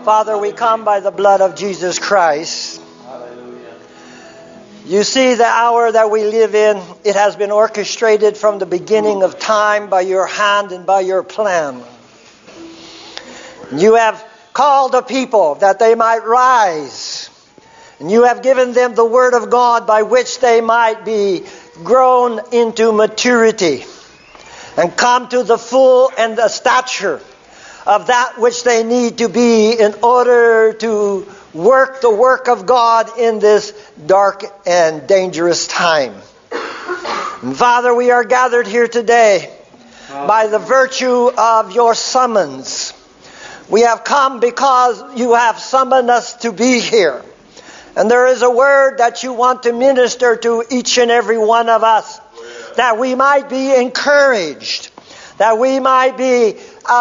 Father, we come by the blood of Jesus Christ. You see the hour that we live in, it has been orchestrated from the beginning of time by your hand and by your plan. You have called a people that they might rise. And you have given them the word of God by which they might be grown into maturity and come to the full and the stature of that which they need to be in order to work the work of God in this dark and dangerous time. And Father, we are gathered here today by the virtue of your summons. We have come because you have summoned us to be here. And there is a word that you want to minister to each and every one of us, that we might be encouraged, that we might be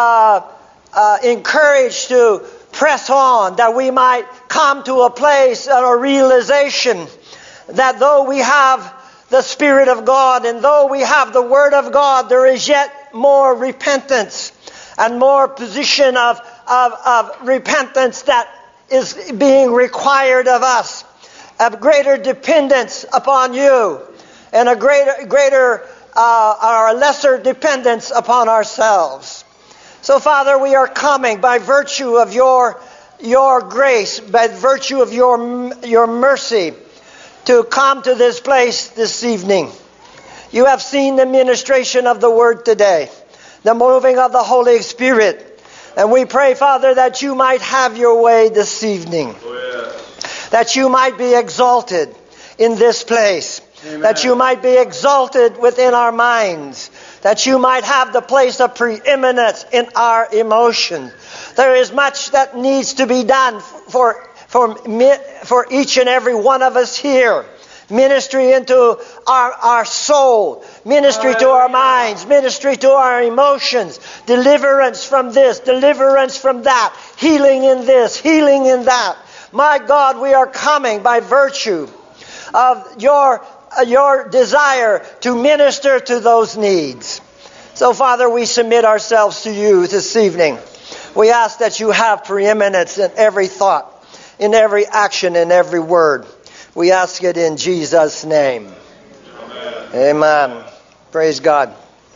encouraged to press on, that we might come to a place and a realization that though we have the Spirit of God and though we have the Word of God, there is yet more repentance and more position of repentance that is being required of us, a greater dependence upon you, and a greater or a lesser dependence upon ourselves. So, Father, we are coming by virtue of your grace, by virtue of your mercy, to come to this place this evening. You have seen the ministration of the Word today, the moving of the Holy Spirit. And we pray, Father, that you might have your way this evening. That you might be exalted in this place. Amen. That you might be exalted within our minds. That you might have the place of preeminence in our emotions. There is much that needs to be done for each and every one of us here. Ministry into our soul, ministry to our minds, ministry to our emotions, deliverance from this, deliverance from that, healing in this, healing in that. My God, we are coming by virtue of your desire to minister to those needs. So, Father, we submit ourselves to you this evening. We ask that you have preeminence in every thought, in every action, in every word. We ask it in Jesus' name. Amen. Amen. Praise God.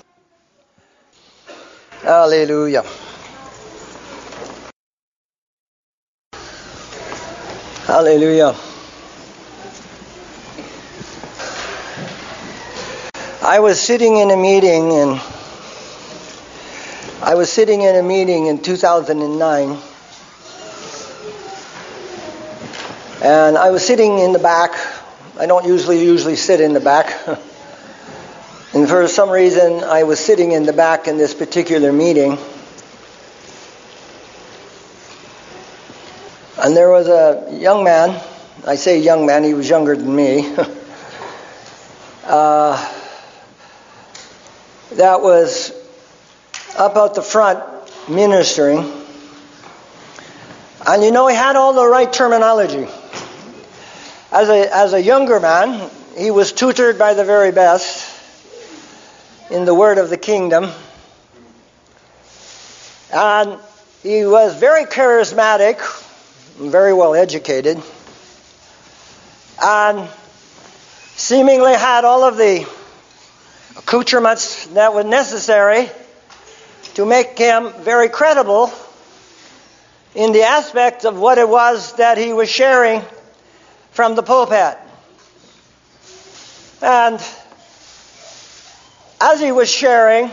Hallelujah. Hallelujah. I was sitting in a meeting in 2009. And I was sitting in the back. I don't usually sit in the back. And for some reason, I was sitting in the back in this particular meeting. And there was a young man. I say young man, he was younger than me. That was up at the front ministering. And he had all the right terminology. As a younger man, he was tutored by the very best in the word of the kingdom. And he was very charismatic, very well educated, and seemingly had all of the accoutrements that were necessary to make him very credible in the aspect of what it was that he was sharing from the pulpit. And as he was sharing,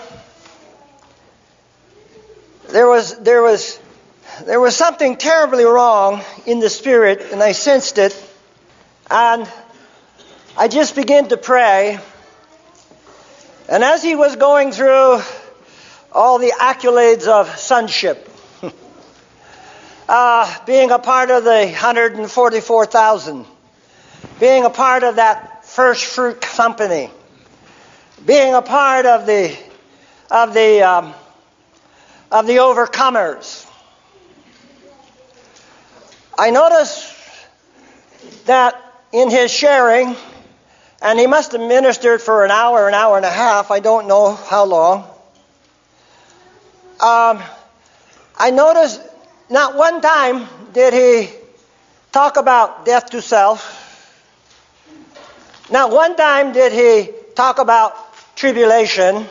there was something terribly wrong in the spirit, and I sensed it. And I just began to pray. And as he was going through all the accolades of sonship, being a part of the 144,000, being a part of that first fruit company, being a part of the overcomers, I noticed that in his sharing, and he must have ministered for an hour and a half, I don't know how long, I noticed Not one time did he talk about death to self. Not one time did he talk about tribulation.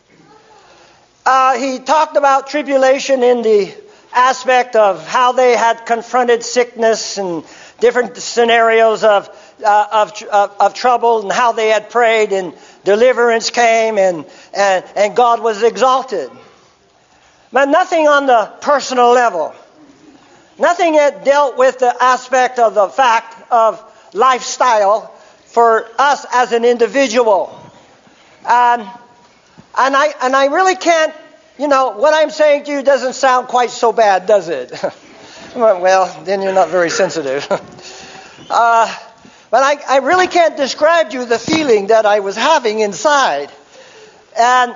He talked about tribulation in the aspect of how they had confronted sickness and different scenarios of trouble, and how they had prayed and deliverance came and God was exalted. But nothing on the personal level. Nothing that dealt with the aspect of the fact of lifestyle for us as an individual. And I really can't, what I'm saying to you doesn't sound quite so bad, does it? Well, then you're not very sensitive. But I really can't describe to you the feeling that I was having inside. And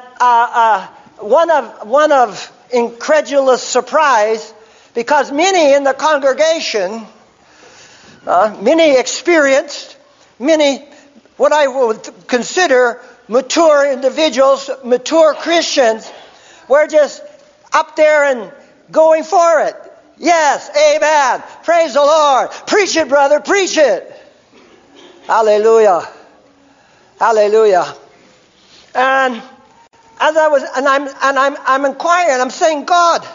one of incredulous surprise, because many in the congregation, many experienced, many what I would consider mature individuals, mature Christians, were just up there and going for it. Yes, amen. Praise the Lord. Preach it, brother. Preach it. Hallelujah. Hallelujah. And as I was, I'm inquiring. I'm saying, God,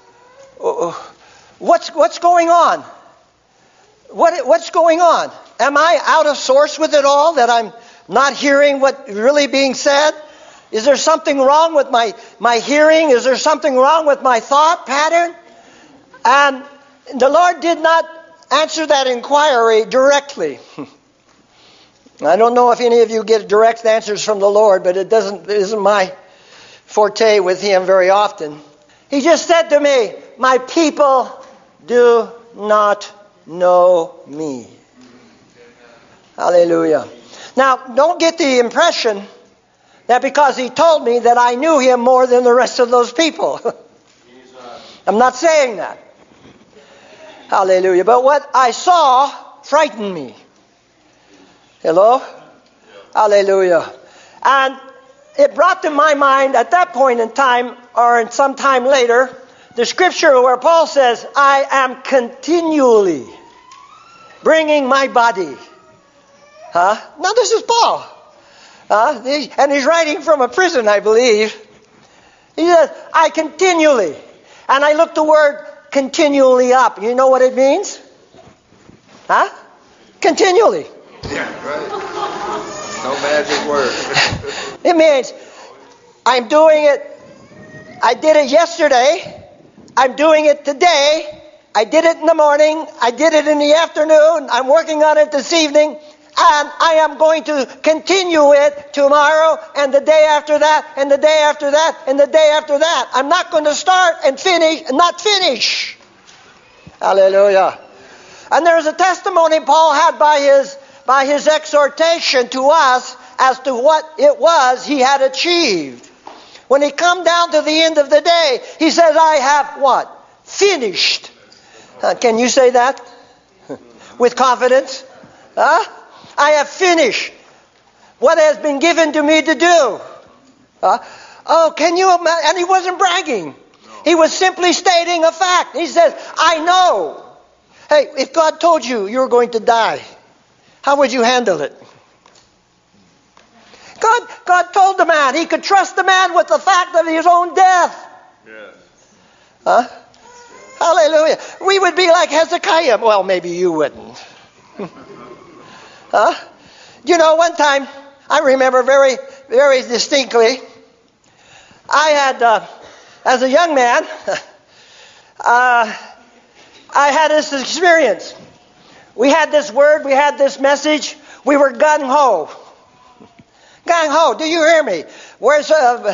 what's going on? What's going on? Am I out of source with it all, that I'm not hearing what really being said? Is there something wrong with my hearing? Is there something wrong with my thought pattern? And the Lord did not answer that inquiry directly. I don't know if any of you get direct answers from the Lord, but it isn't my forte with Him very often. He just said to me, my people do not know me. Hallelujah. Now, don't get the impression that because He told me that I knew Him more than the rest of those people. I'm not saying that. Hallelujah. But what I saw frightened me. Hello? Hallelujah. And it brought to my mind at that point in time, or in some time later, the scripture where Paul says, I am continually bringing my body. Now this is Paul. And he's writing from a prison, I believe. He says, I continually. And I looked the word continually up. You know what it means? Continually. Yeah, right. No magic word. It means I'm doing it. I did it yesterday. I'm doing it today. I did it in the morning. I did it in the afternoon. I'm working on it this evening. And I am going to continue it tomorrow and the day after that and the day after that and the day after that. I'm not going to start and finish and not finish. Hallelujah. And there's a testimony Paul had by his exhortation to us as to what it was he had achieved. When he come down to the end of the day, he says, I have what? Finished. Can you say that? With confidence? I have finished what has been given to me to do. Can you imagine? And he wasn't bragging. He was simply stating a fact. He says, I know. Hey, if God told you you were going to die, how would you handle it? God told the man he could trust the man with the fact of his own death. Yes. Hallelujah. We would be like Hezekiah. Well, maybe you wouldn't. One time, I remember very, very distinctly, I had, as a young man, I had this experience. We had this word, we had this message, we were gung-ho. Gung-ho, do you hear me? Where's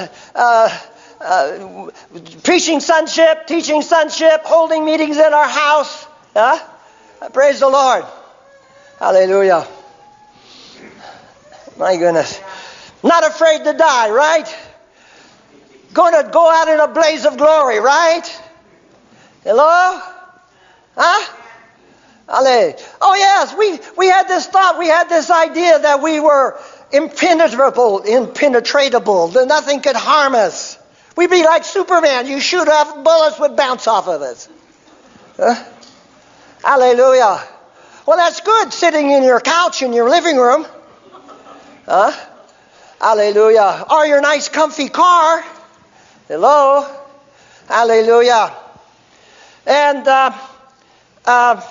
preaching sonship, teaching sonship, holding meetings at our house. Praise the Lord. Hallelujah. My goodness. Not afraid to die, right? Going to go out in a blaze of glory, right? Hello? Oh yes, we had this thought, we had this idea that we were impenetratable, that nothing could harm us. We'd be like Superman. You shoot off, bullets would bounce off of us. Hallelujah. Well, that's good, sitting in your couch in your living room. Hallelujah. Or your nice comfy car. Hello. Hallelujah. And I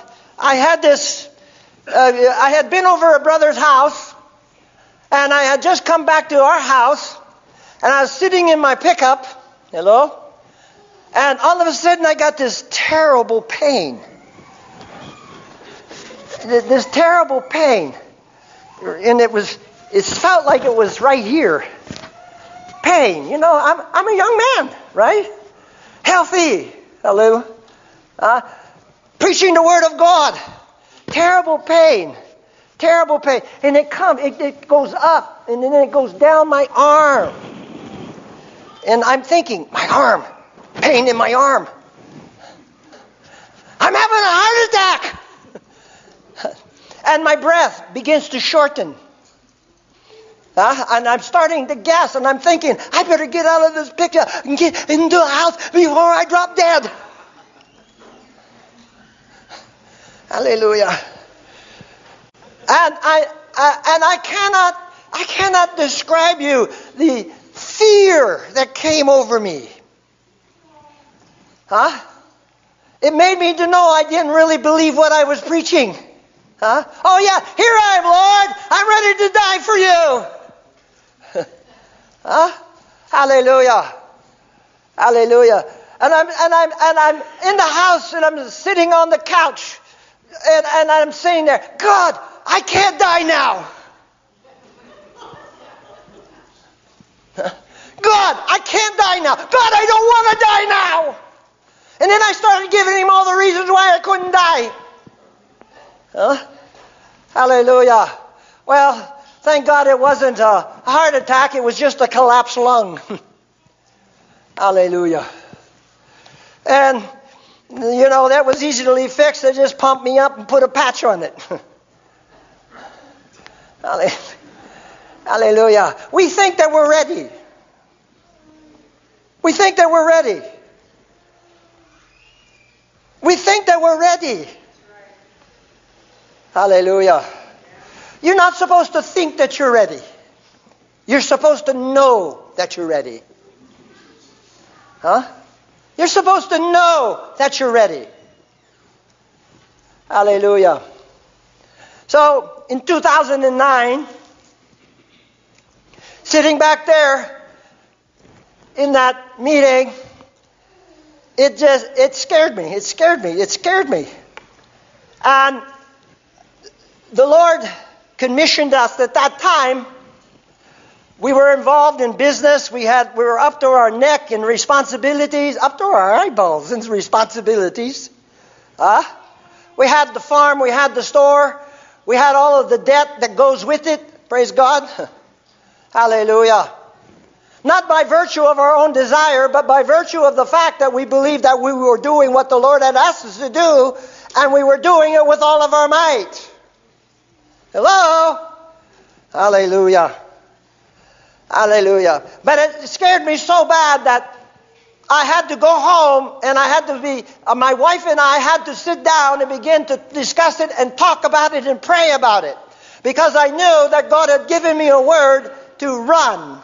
had been over a brother's house, and I had just come back to our house, and I was sitting in my pickup. Hello. And all of a sudden I got this terrible pain. This terrible pain. And it felt like it was right here. Pain. You know, I'm a young man, right? Healthy. Hallelujah. Preaching the Word of God. Terrible pain. Terrible pain. And it goes up, and then it goes down my arm. And I'm thinking, my arm. Pain in my arm. I'm having a heart attack. And my breath begins to shorten. And I'm starting to gasp, and I'm thinking, I better get out of this picture and get into the house before I drop dead. Hallelujah. And I cannot describe you the fear that came over me. It made me to know I didn't really believe what I was preaching. Oh yeah, here I am, Lord. I'm ready to die for you. Hallelujah. Hallelujah. And I'm in the house, and I'm sitting on the couch, and I'm saying there, God, I can't die now. God, I can't die now. God, I don't want to die now. And then I started giving him all the reasons why I couldn't die. Hallelujah. Well, thank God it wasn't a heart attack. It was just a collapsed lung. Hallelujah. And, you know, that was easily fixed. They just pumped me up and put a patch on it. Hallelujah. We think that we're ready. We think that we're ready. We think that we're ready. Hallelujah. You're not supposed to think that you're ready. You're supposed to know that you're ready. You're supposed to know that you're ready. Hallelujah. So, in 2009, sitting back there in that meeting, it scared me. It scared me. And the Lord commissioned us at that time. We were involved in business. We were up to our neck in responsibilities, up to our eyeballs in responsibilities. We had the farm, we had the store, we had all of the debt that goes with it. Praise God. Hallelujah. Not by virtue of our own desire, but by virtue of the fact that we believed that we were doing what the Lord had asked us to do, and we were doing it with all of our might. Hello? Hallelujah. Hallelujah. But it scared me so bad that I had to go home, and I had to my wife and I had to sit down and begin to discuss it and talk about it and pray about it. Because I knew that God had given me a word to run.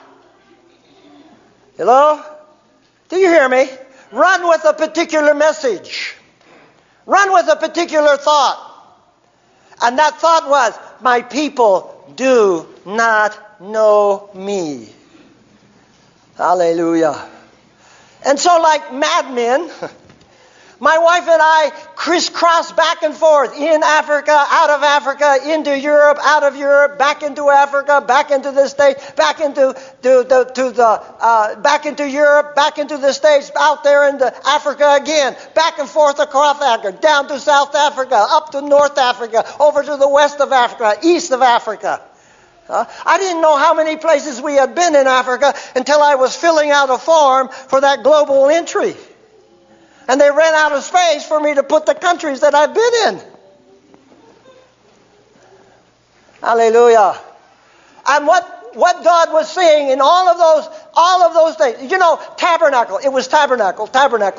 Hello? Do you hear me? Run with a particular message. Run with a particular thought. And that thought was, my people do not know me. Hallelujah. And so like madmen, my wife and I crisscrossed back and forth in Africa, out of Africa, into Europe, out of Europe, back into Africa, back into the States, back into back into Europe, back into the States, out there into Africa again, back and forth across Africa, down to South Africa, up to North Africa, over to the west of Africa, east of Africa. I didn't know how many places we had been in Africa until I was filling out a form for that global entry. And they ran out of space for me to put the countries that I've been in. Hallelujah. And what what God was saying in all of those things. You know, tabernacle. It was tabernacle. And I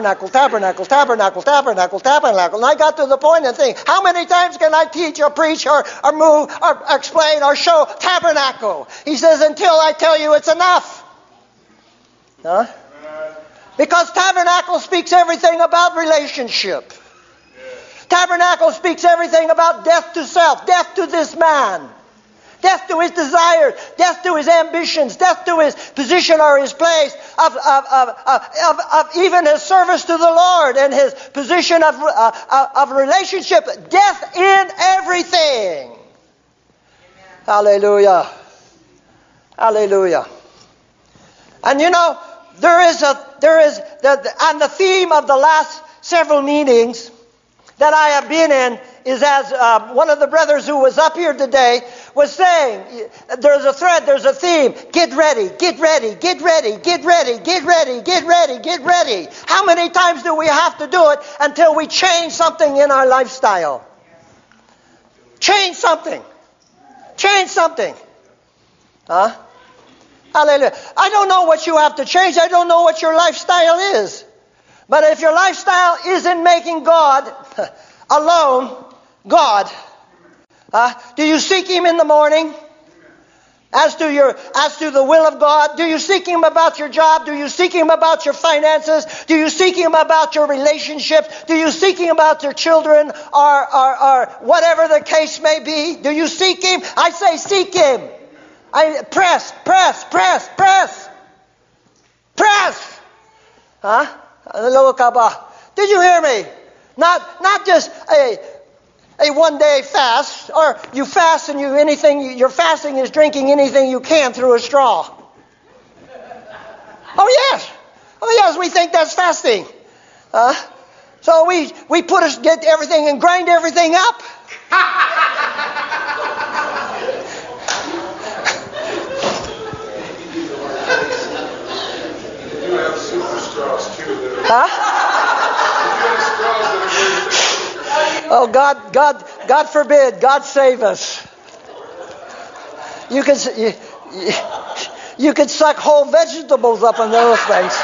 got to the point and think, how many times can I teach or preach or move or explain or show tabernacle? He says, until I tell you it's enough. Huh? Because tabernacle speaks everything about relationship. Tabernacle speaks everything about death to self, death to this man. Death to his desires, death to his ambitions, death to his position or his place of even his service to the Lord and his position of relationship. Death in everything. Amen. Hallelujah. Hallelujah. And you know, and the theme of the last several meetings that I have been in is, as one of the brothers who was up here today was saying, there's a thread, there's a theme. Get ready, get ready, get ready, get ready, get ready, get ready, get ready. How many times do we have to do it until we change something in our lifestyle? Change something. Change something. Huh? Hallelujah. I don't know what you have to change. I don't know what your lifestyle is. But if your lifestyle isn't making God alone God, do you seek Him in the morning? As to the will of God, do you seek Him about your job? Do you seek Him about your finances? Do you seek Him about your relationships? Do you seek Him about your children, or whatever the case may be? Do you seek Him? I say seek Him. Press. Huh? Did you hear me? Not just a one-day fast, or you fast and your fasting is drinking anything you can through a straw. Oh yes, we think that's fasting. So we get everything and grind everything up. You have super straws too. Huh? Oh, God forbid. God save us. You could suck whole vegetables up in those things.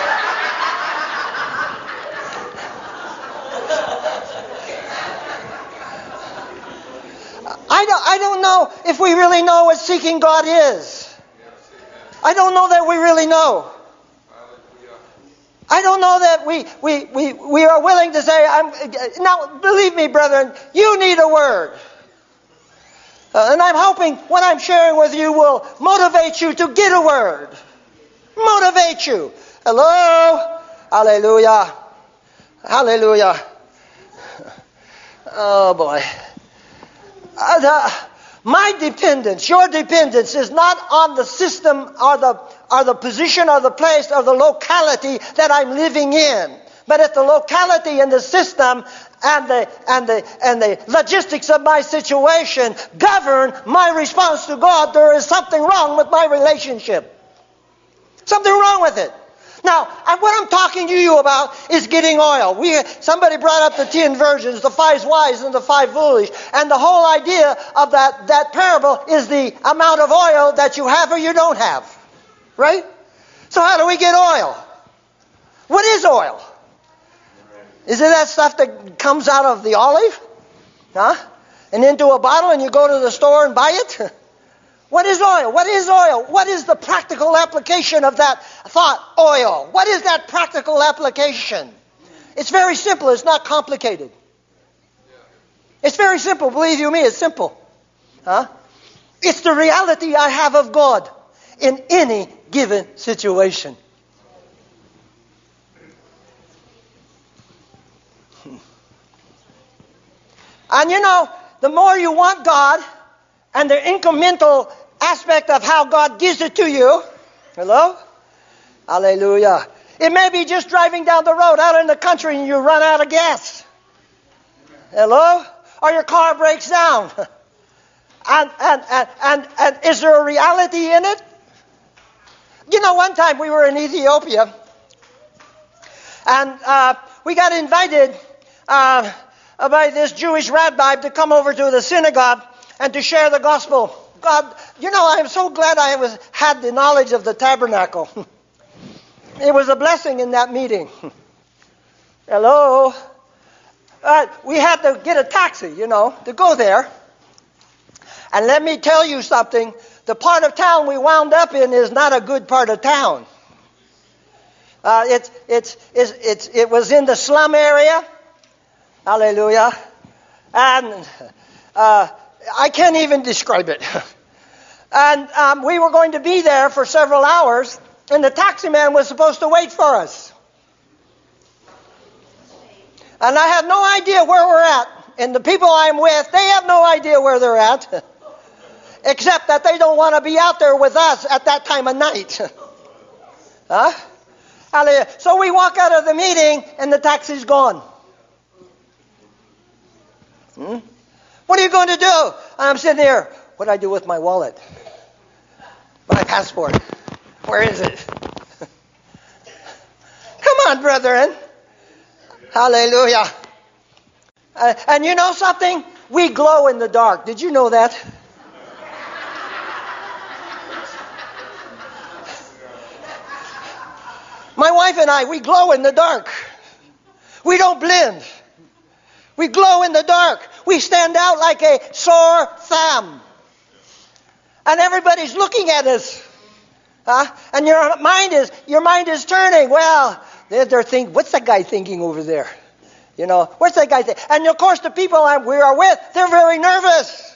I don't know if we really know what seeking God is. I don't know that we really know. I don't know that we are willing to say, now, believe me, brethren, you need a word. And I'm hoping what I'm sharing with you will motivate you to get a word. Motivate you. Hello? Hallelujah. Hallelujah. Oh, boy. My dependence, your dependence, is not on the system or the position or the place or the locality that I'm living in. But if the locality and the system and the logistics of my situation govern my response to God, there is something wrong with my relationship. Something wrong with it. Now, what I'm talking to you about is getting oil. Somebody brought up the 10 virgins, the 5 wise and the 5 foolish. And the whole idea of that parable is the amount of oil that you have or you don't have. Right? So how do we get oil? What is oil? Is it that stuff that comes out of the olive? Huh? And into a bottle and you go to the store and buy it? What is oil? What is oil? What is the practical application of that thought, oil? What is that practical application? It's very simple. It's not complicated. It's very simple. Believe you me, it's simple. Huh? It's the reality I have of God in any given situation. And you know, the more you want God, and the incremental aspect of how God gives it to you. Hello? Hallelujah. It may be just driving down the road out in the country and you run out of gas. Hello? Or your car breaks down. And is there a reality in it? You know, one time we were in Ethiopia and we got invited by this Jewish rabbi to come over to the synagogue and to share the gospel God, I am so glad I had the knowledge of the tabernacle. It was a blessing in that meeting. Hello? We had to get a taxi, to go there. And let me tell you something. The part of town we wound up in is not a good part of town. It was in the slum area. Hallelujah. And I can't even describe it. And we were going to be there for several hours, and the taxi man was supposed to wait for us. And I have no idea where we're at. And the people I'm with, they have no idea where they're at. Except that they don't want to be out there with us at that time of night. Huh? Hallelujah. So we walk out of the meeting, and the taxi's gone. What are you going to do? And I'm sitting there. What do I do with my wallet? My passport. Where is it? Come on, brethren. Hallelujah. And you know something? We glow in the dark. Did you know that? My wife and I, we glow in the dark. We don't blend. We glow in the dark. We stand out like a sore thumb. And everybody's looking at us. And your mind is turning. Well, they're thinking, what's that guy thinking over there? What's that guy thinking? And of course the people we are with, they're very nervous.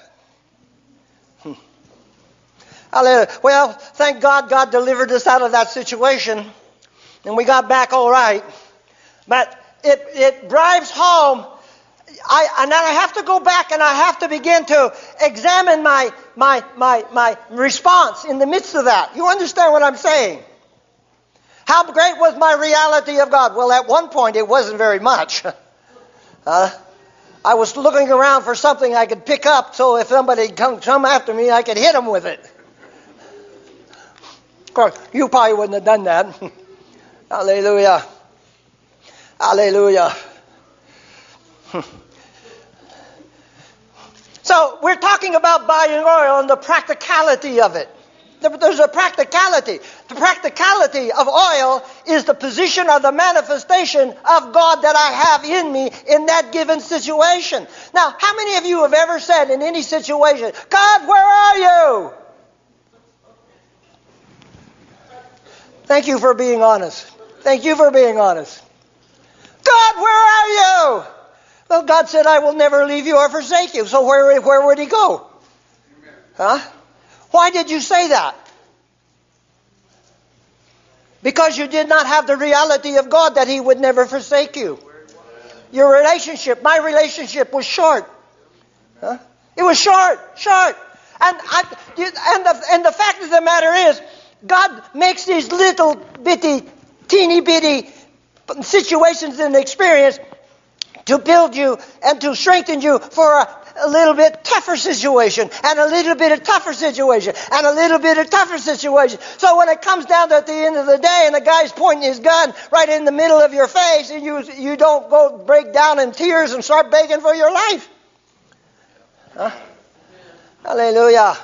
Hallelujah. Well, thank God delivered us out of that situation. And we got back all right. But it drives home. And then I have to go back and I have to begin to examine my response in the midst of that. You understand what I'm saying? How great was my reality of God? Well, at one point it wasn't very much. I was looking around for something I could pick up so if somebody come after me, I could hit them with it. Of course, you probably wouldn't have done that. Hallelujah. Hallelujah. So we're talking about buying oil and the practicality of it. There's a practicality. The practicality of oil is the position or the manifestation of God that I have in me in that given situation. Now, how many of you have ever said in any situation, God, where are you? Thank you for being honest. Thank you for being honest. God, where are you? Well, God said, I will never leave you or forsake you. So where would he go? Huh? Why did you say that? Because you did not have the reality of God that he would never forsake you. Your relationship, my relationship was short. Huh? It was short. And the fact of the matter is, God makes these little bitty, teeny bitty situations and experience to build you and to strengthen you for a little bit tougher situation and a little bit of tougher situation and a little bit of tougher situation. So when it comes down to at the end of the day and the guy's pointing his gun right in the middle of your face and you don't go break down in tears and start begging for your life. Huh? Hallelujah.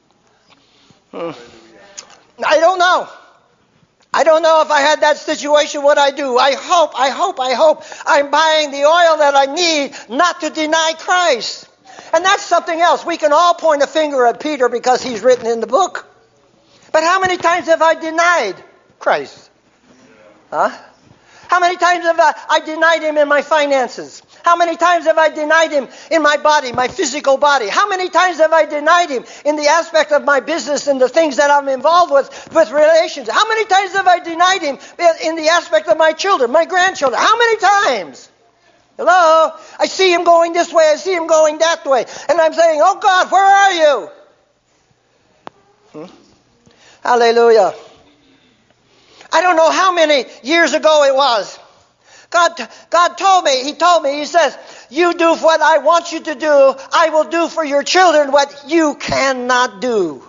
I don't know. I don't know if I had that situation, what I do. I hope I'm buying the oil that I need not to deny Christ. And that's something else. We can all point a finger at Peter because he's written in the book. But how many times have I denied Christ? Huh? How many times have I denied him in my finances? How many times have I denied him in my body, my physical body? How many times have I denied him in the aspect of my business and the things that I'm involved with relations? How many times have I denied him in the aspect of my children, my grandchildren? How many times? Hello? I see him going this way, I see him going that way. And I'm saying, oh God, where are you? Hallelujah. I don't know how many years ago it was. God told me, he says, you do what I want you to do, I will do for your children what you cannot do.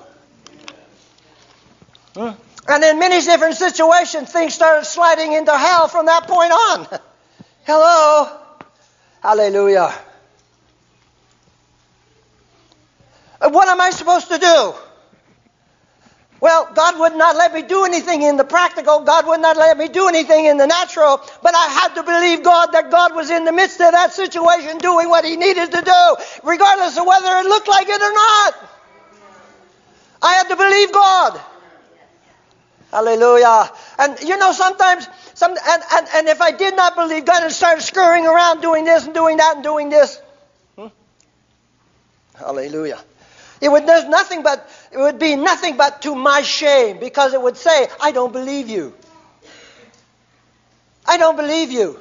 And in many different situations, things started sliding into hell from that point on. Hello? Hallelujah. What am I supposed to do? Well, God would not let me do anything in the practical. God would not let me do anything in the natural. But I had to believe God that God was in the midst of that situation doing what He needed to do, regardless of whether it looked like it or not. I had to believe God. Hallelujah. And you know, sometimes, and if I did not believe God and started scurrying around doing this and doing that and doing this, hallelujah. It would be nothing but to my shame, because it would say, I don't believe you. I don't believe you.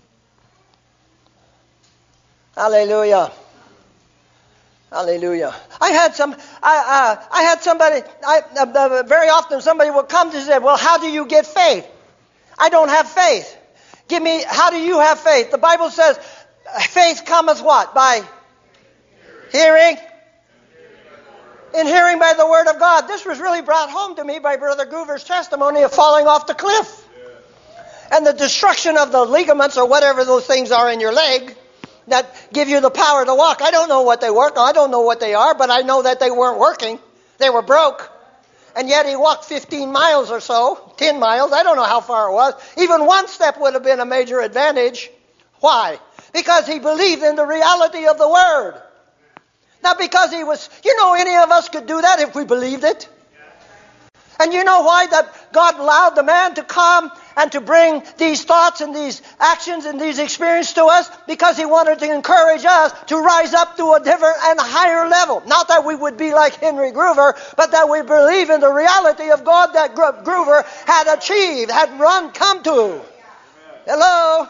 Hallelujah. Hallelujah. I had somebody, very often somebody would come to say, well, how do you get faith? I don't have faith. How do you have faith? The Bible says, faith cometh what? By hearing? In hearing by the Word of God. This was really brought home to me by Brother Groover's testimony of falling off the cliff. And the destruction of the ligaments or whatever those things are in your leg that give you the power to walk. I don't know what they work. I don't know what they are, but I know that they weren't working. They were broke. And yet he walked 15 miles or so, 10 miles. I don't know how far it was. Even one step would have been a major advantage. Why? Because he believed in the reality of the Word. Not because he was, any of us could do that if we believed it. And you know why that God allowed the man to come and to bring these thoughts and these actions and these experiences to us? Because He wanted to encourage us to rise up to a different and higher level. Not that we would be like Henry Groover, but that we believe in the reality of God that Groover had achieved, had come to. Hello?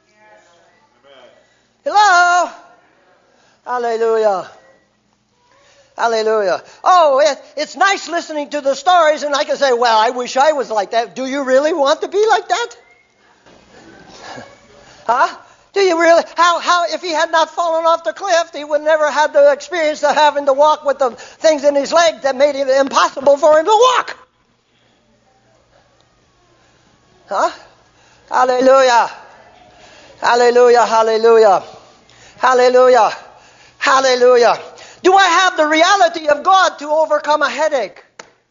Hello? Hallelujah. Hallelujah. Oh, it's nice listening to the stories, and I can say, well, I wish I was like that. Do you really want to be like that? Huh? Do you really? How, if he had not fallen off the cliff, he would never have the experience of having to walk with the things in his leg that made it impossible for him to walk. Huh? Hallelujah. Hallelujah, hallelujah. Hallelujah. Hallelujah. Do I have the reality of God to overcome a headache?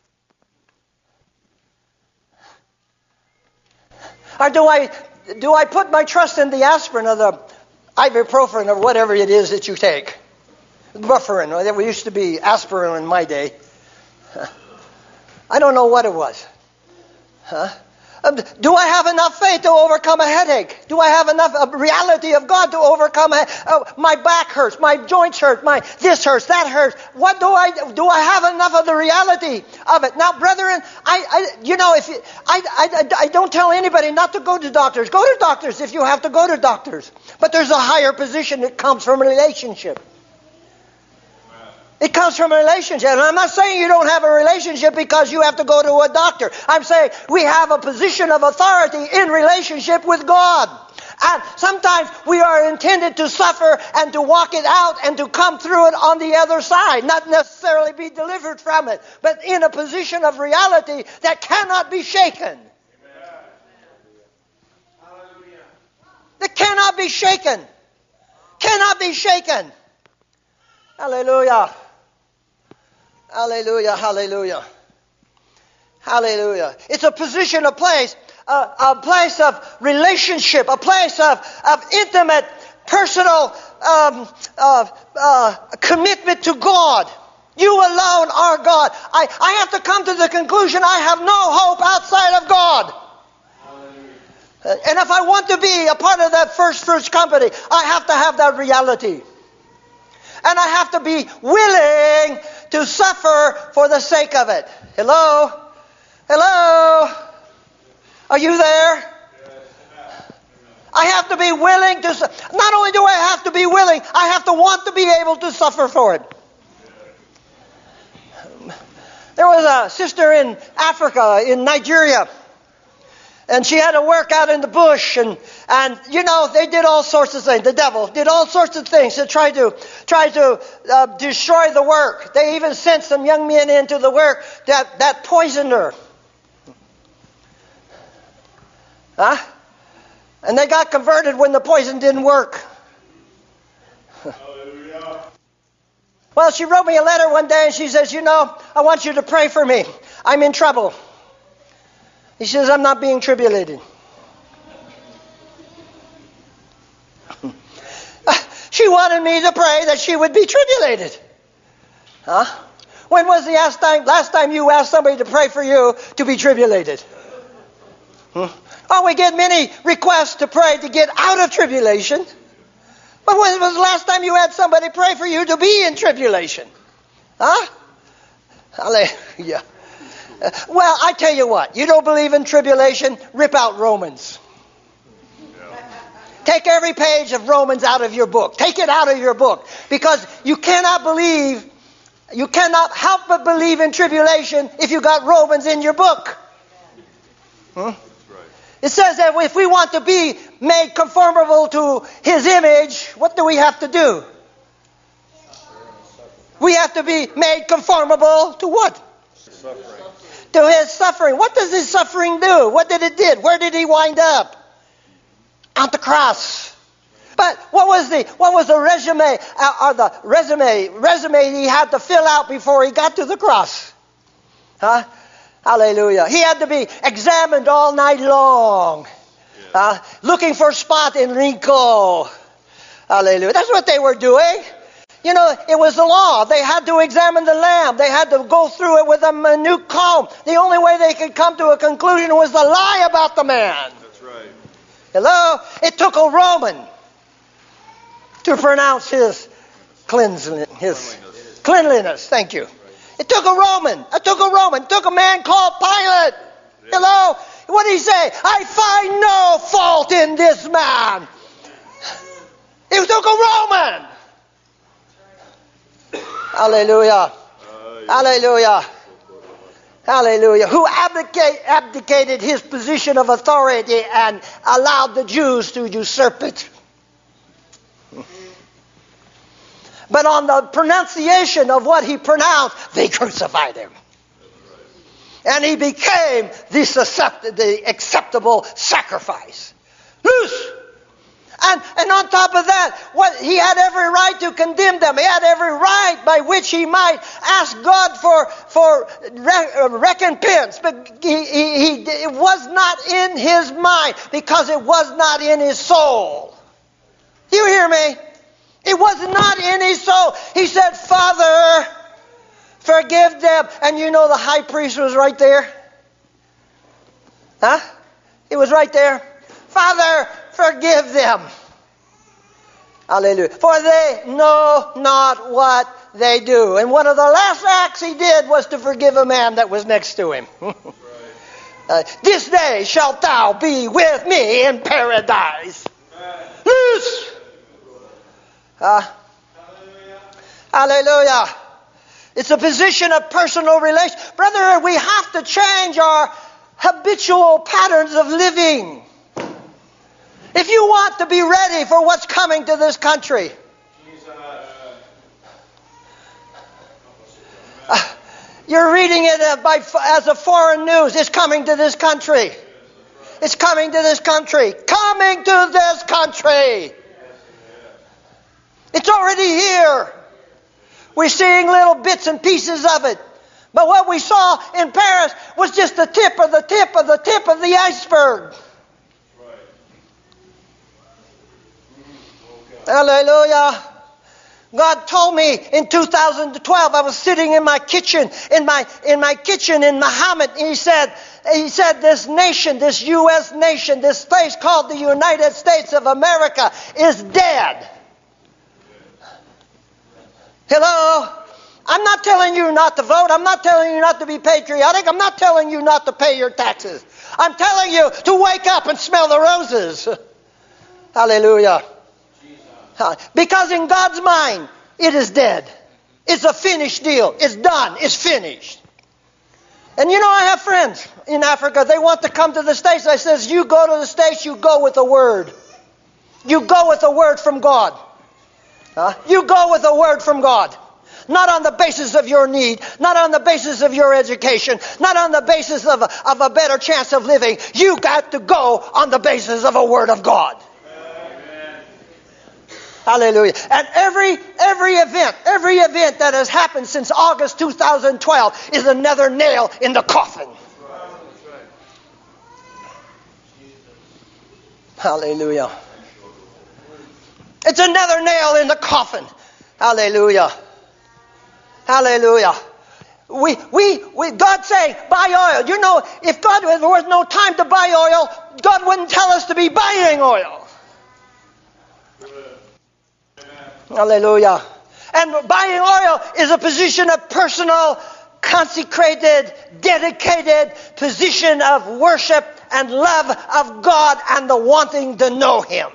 Or do I put my trust in the aspirin or the ibuprofen or whatever it is that you take? Bufferin, or that used to be aspirin in my day. I don't know what it was. Huh? Do I have enough faith to overcome a headache? Do I have enough reality of God to overcome my back hurts, my joints hurt, this hurts, that hurts? What do I have enough of the reality of it? Now, brethren, I don't tell anybody not to go to doctors. Go to doctors if you have to go to doctors. But there's a higher position that comes from a relationship. It comes from a relationship. And I'm not saying you don't have a relationship because you have to go to a doctor. I'm saying we have a position of authority in relationship with God. And sometimes we are intended to suffer and to walk it out and to come through it on the other side. Not necessarily be delivered from it, but in a position of reality that cannot be shaken. That cannot be shaken. Cannot be shaken. Hallelujah. Hallelujah, hallelujah. Hallelujah. It's a position, a place of relationship, a place of intimate, personal commitment to God. You alone are God. I have to come to the conclusion I have no hope outside of God. And if I want to be a part of that first fruits company, I have to have that reality. And I have to be willing to suffer for the sake of it. Hello? Hello? Are you there? I have to be willing to... Not only do I have to be willing, I have to want to be able to suffer for it. There was a sister in Africa, in Nigeria. And she had to work out in the bush, and they did all sorts of things. The devil did all sorts of things to try to destroy the work. They even sent some young men into the work that poisoned her. Huh? And they got converted when the poison didn't work. Well, she wrote me a letter one day and she says, I want you to pray for me. I'm in trouble. He says, I'm not being tribulated. She wanted me to pray that she would be tribulated. Huh? When was the last time you asked somebody to pray for you to be tribulated? Oh, we get many requests to pray to get out of tribulation. But when was the last time you had somebody pray for you to be in tribulation? Huh? Hallelujah. Well, I tell you what. You don't believe in tribulation? Rip out Romans. Take every page of Romans out of your book. Take it out of your book. Because you cannot help but believe in tribulation if you got Romans in your book. It says that if we want to be made conformable to His image, what do we have to do? We have to be made conformable to what? Suffering. To His suffering. What does His suffering do? What did it do? Where did He wind up? On the cross. But what was the resume he had to fill out before he got to the cross? Huh? Hallelujah. He had to be examined all night long. Looking for spot and wrinkle. Hallelujah. That's what they were doing. It was the law. They had to examine the lamb. They had to go through it with a minute comb. The only way they could come to a conclusion was to lie about the man. That's right. Hello? It took a Roman to pronounce his cleanliness. Thank you. It took a Roman. It took a man called Pilate. Hello? What did he say? I find no fault in this man. It took a Roman. Hallelujah. Hallelujah. Hallelujah. Who abdicated his position of authority and allowed the Jews to usurp it. But on the pronunciation of what he pronounced, they crucified him. And he became the acceptable sacrifice. Loose! And on top of that, he had every right to condemn them. He had every right by which he might ask God for recompense. But it was not in his mind because it was not in his soul. Do you hear me? It was not in his soul. He said, Father, forgive them. And the high priest was right there. Huh? He was right there. Father, forgive them. Hallelujah. For they know not what they do. And one of the last acts he did was to forgive a man that was next to him. This day shalt thou be with me in paradise. Loose! Hallelujah. It's a position of personal relation. Brother, we have to change our habitual patterns of living. If you want to be ready for what's coming to this country. You're reading it as a foreign news. It's coming to this country. It's coming to this country. Coming to this country. It's already here. We're seeing little bits and pieces of it. But what we saw in Paris was just the tip of the tip of the tip of the iceberg. Hallelujah. God told me in 2012, I was sitting in my kitchen, in Muhammad, and He said, this nation, this U.S. nation, this place called the United States of America is dead. Hello? I'm not telling you not to vote. I'm not telling you not to be patriotic. I'm not telling you not to pay your taxes. I'm telling you to wake up and smell the roses. Hallelujah. Because in God's mind, it is dead. It's a finished deal. It's done. It's finished. And I have friends in Africa. They want to come to the States. I says, you go to the States, you go with the Word. You go with the Word from God. You go with the Word from God. Not on the basis of your need. Not on the basis of your education. Not on the basis of a better chance of living. You got to go on the basis of a Word of God. Hallelujah. And every event that has happened since August 2012 is another nail in the coffin. Hallelujah. It's another nail in the coffin. Hallelujah. Hallelujah. God saying, buy oil. You know, if there was no time to buy oil, God wouldn't tell us to be buying oil. Hallelujah. And buying oil is a position of personal, consecrated, dedicated position of worship and love of God and the wanting to know Him.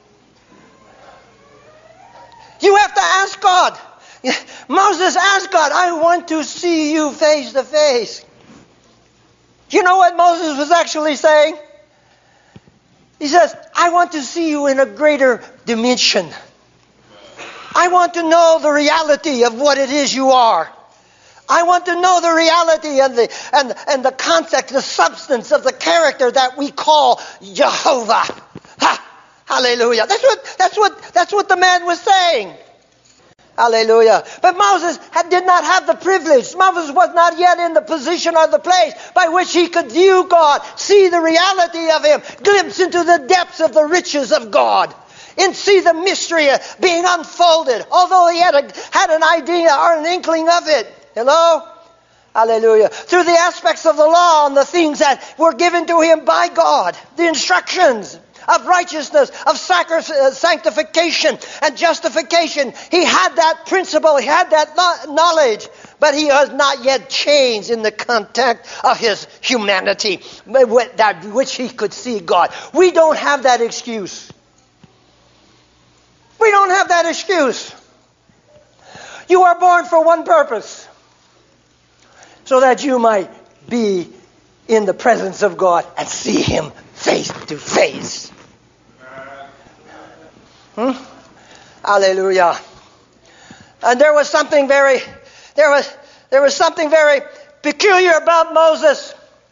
You have to ask God. Moses asked God, I want to see you face to face. You know what Moses was actually saying? He says, I want to see you in a greater dimension. I want to know the reality of what it is you are. I want to know the reality and the context, the substance of the character that we call Jehovah. Hallelujah. That's what the man was saying. Hallelujah. But Moses did not have the privilege. Moses was not yet in the position or the place by which he could view God, see the reality of Him, glimpse into the depths of the riches of God, and see the mystery being unfolded, although he had an idea or an inkling of it. Hello? Hallelujah. Through the aspects of the law and the things that were given to him by God, the instructions of righteousness, of sanctification and justification. He had that principle, he had that knowledge, but he has not yet changed in the context of his humanity, that which he could see God. We don't have that excuse. We don't have that excuse. You are born for one purpose, so that you might be in the presence of God and see Him face to face. Hallelujah. And there was something very peculiar about Moses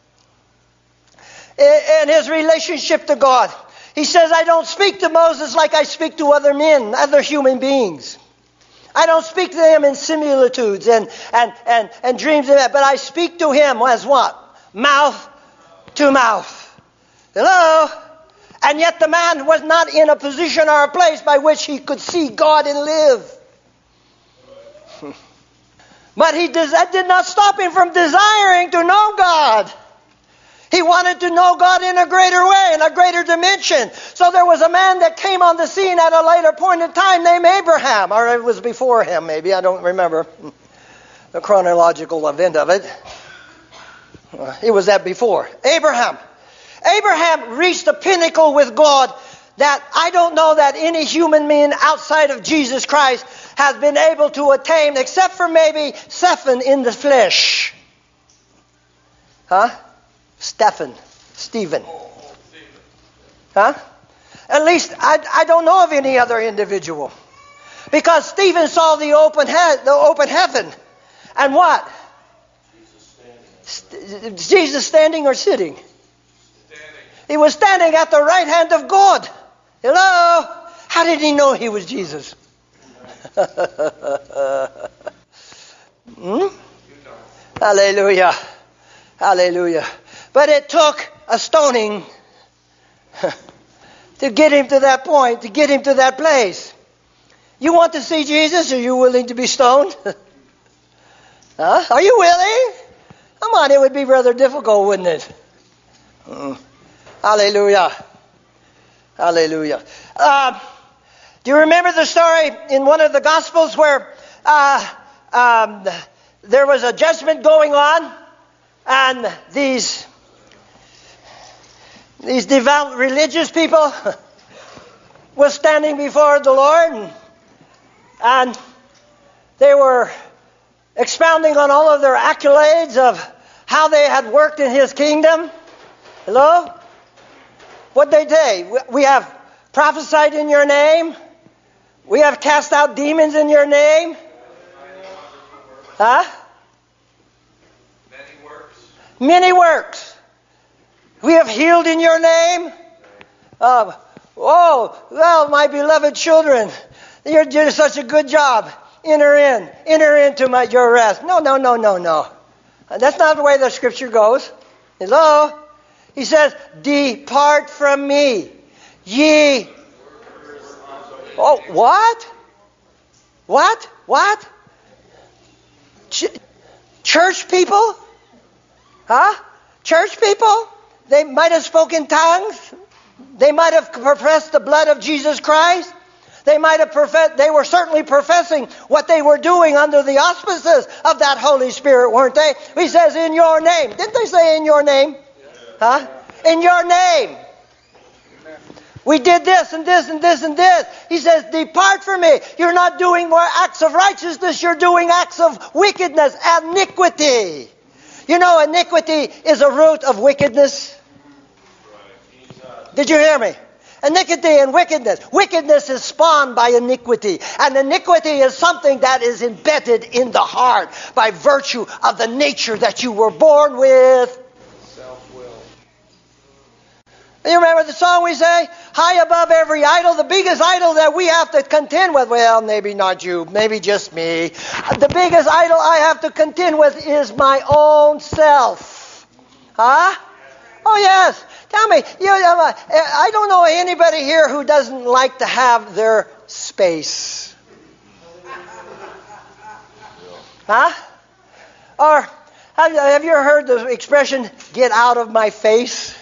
in his relationship to God. He says, I don't speak to Moses like I speak to other men, other human beings. I don't speak to him in similitudes and dreams of that, but I speak to him as what? Mouth to mouth. Hello? And yet the man was not in a position or a place by which he could see God and live. But that did not stop him from desiring to know God. He wanted to know God in a greater way, in a greater dimension. So there was a man that came on the scene at a later point in time named Abraham. Or it was before him, maybe. I don't remember the chronological event of it. It was that before. Abraham reached a pinnacle with God that I don't know that any human being outside of Jesus Christ has been able to attain, except for maybe Stephen in the flesh. Stephen. Huh? At least I don't know of any other individual. Because Stephen saw the open heaven. And what? Jesus standing or sitting? Standing. He was standing at the right hand of God. Hello? How did he know he was Jesus? Hallelujah. Hallelujah. But it took a stoning to get him to that point, to get him to that place. You want to see Jesus? Are you willing to be stoned? Huh? Are you willing? Come on, it would be rather difficult, wouldn't it? Hallelujah. Hallelujah. Do you remember the story in one of the Gospels where there was a judgment going on, and these devout religious people were standing before the Lord, and they were expounding on all of their accolades of how they had worked in His kingdom. Hello? What'd they say? We have prophesied in your name. We have cast out demons in your name. Huh? Many works. We have healed in your name. Oh, well, my beloved children, you're doing such a good job. Enter into your rest. No. That's not the way the scripture goes. Hello? He says, depart from me, ye. Oh, what? What? Church people? Huh? Church people? They might have spoken tongues. They might have professed the blood of Jesus Christ. They were certainly professing what they were doing under the auspices of that Holy Spirit, weren't they? He says, in your name. Didn't they say in your name? Huh? In your name. We did this and this and this and this. He says, depart from me. You're not doing more acts of righteousness. You're doing acts of wickedness, iniquity. You know, iniquity is a root of wickedness. Did you hear me? Iniquity and wickedness. Wickedness is spawned by iniquity. And iniquity is something that is embedded in the heart by virtue of the nature that you were born with. Self-will. You remember the song we say? High above every idol, the biggest idol that we have to contend with. Well, maybe not you, maybe just me. The biggest idol I have to contend with is my own self. Huh? Oh, yes. Tell me, I don't know anybody here who doesn't like to have their space. Huh? Or have you heard the expression, get out of my face?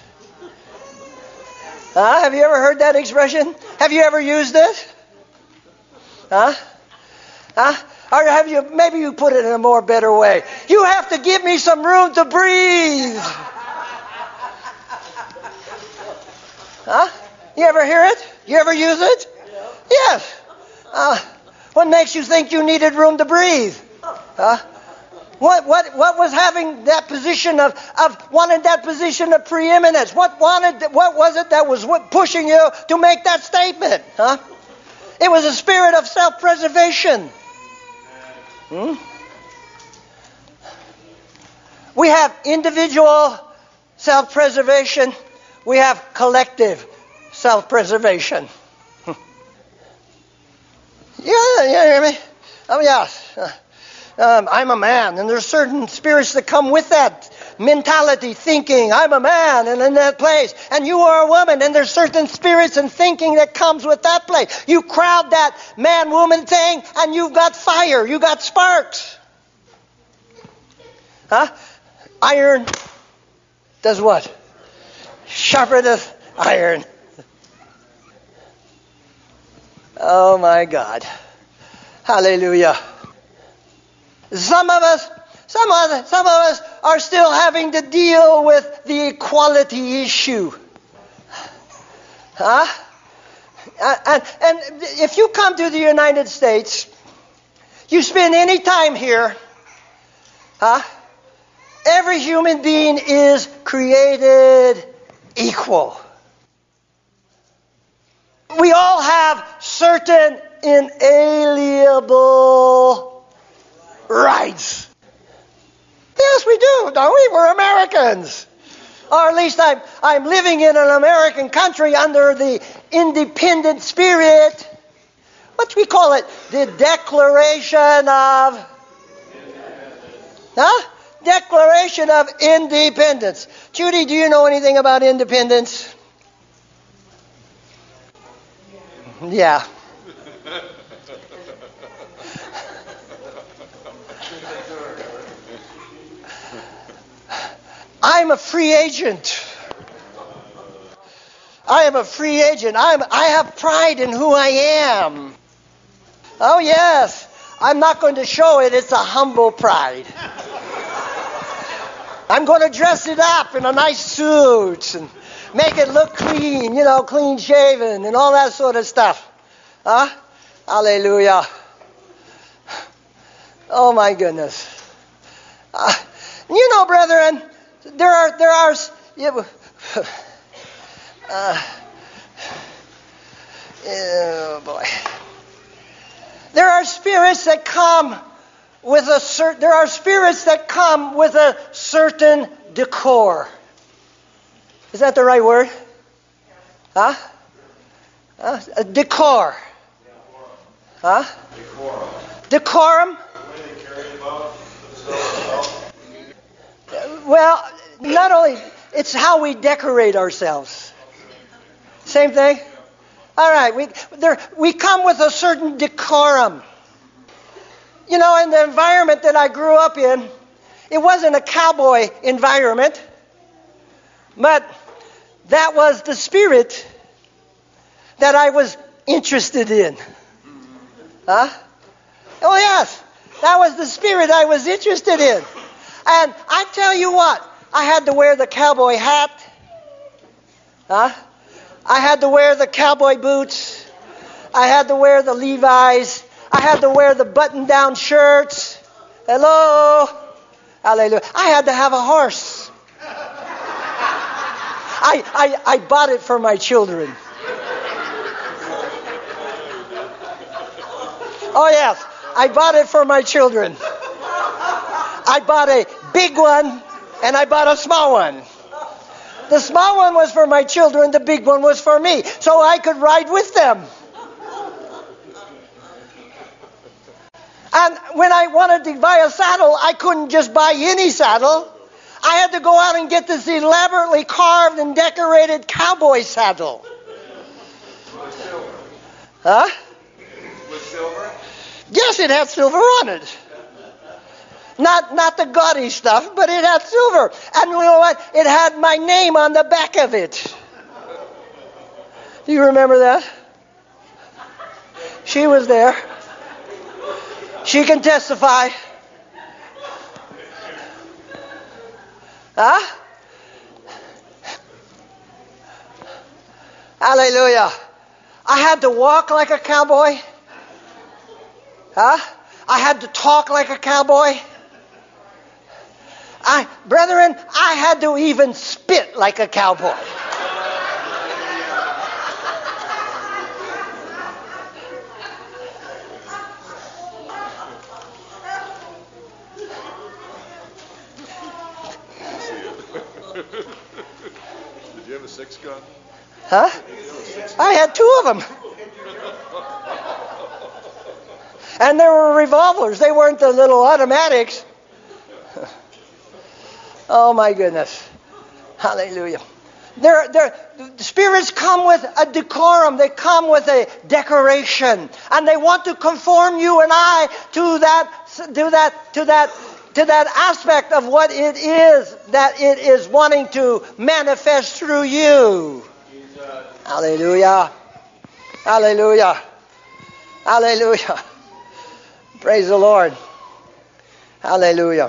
Huh? Have you ever heard that expression? Have you ever used it? Huh? Huh? Or maybe you put it in a more better way. You have to give me some room to breathe. Huh? You ever hear it? You ever use it? Yes. What makes you think you needed room to breathe? Huh? What was having that position wanted that position of preeminence? What was it that was pushing you to make that statement? Huh? It was a spirit of self-preservation. We have individual self-preservation. We have collective self-preservation. You hear me? Oh, yes. I'm a man, and there's certain spirits that come with that mentality, thinking, I'm a man, and in that place. And you are a woman, and there's certain spirits and thinking that comes with that place. You crowd that man-woman thing, and you've got fire, you got sparks. Huh? Iron does what? Sharpeneth iron. Oh my God. Hallelujah. Some of us are still having to deal with the equality issue. Huh? And if you come to the United States, you spend any time here, huh? Every human being is created equal. We all have certain inalienable rights. Yes, we do, don't we? We're Americans. Or at least I'm living in an American country under the independent spirit. What do we call it? The Declaration of... Huh? Declaration of Independence. Judy, do you know anything about independence? Yeah. I'm a free agent. I am a free agent. I have pride in who I am. Oh yes. I'm not going to show it. It's a humble pride. I'm going to dress it up in a nice suit and make it look clean, clean shaven and all that sort of stuff. Huh? Hallelujah. Oh my goodness. Brethren, there are oh boy. There are spirits that come with a certain decor. Is that the right word? Huh? Decor. Huh? Decorum? Well, not only, it's how we decorate ourselves. Same thing? All right, we come with a certain decorum. You know, in the environment that I grew up in, it wasn't a cowboy environment, but that was the spirit that I was interested in. Huh? Oh, yes. That was the spirit I was interested in. And I tell you what, I had to wear the cowboy hat. Huh? I had to wear the cowboy boots. I had to wear the Levi's. I had to wear the button-down shirts. Hello? Hallelujah. I had to have a horse. I bought it for my children. Oh, yes. I bought it for my children. I bought a big one and I bought a small one. The small one was for my children. The big one was for me. So I could ride with them. And when I wanted to buy a saddle, I couldn't just buy any saddle. I had to go out and get this elaborately carved and decorated cowboy saddle. With silver. Huh? With silver? Yes, it had silver on it. Not the gaudy stuff, but it had silver. And you know what? It had my name on the back of it. Do you remember that? She was there. She can testify. Huh? Hallelujah. I had to walk like a cowboy. Huh? I had to talk like a cowboy. Brethren, I had to even spit like a cowboy. Did you have a 6-gun? Huh? I had 2 of them. And there were revolvers. They weren't the little automatics. Oh my goodness. Hallelujah. The spirits come with a decorum. They come with a decoration. And they want to conform you and I to that aspect of what it is that it is wanting to manifest through you. Hallelujah. Hallelujah. Hallelujah. Praise the Lord. Hallelujah.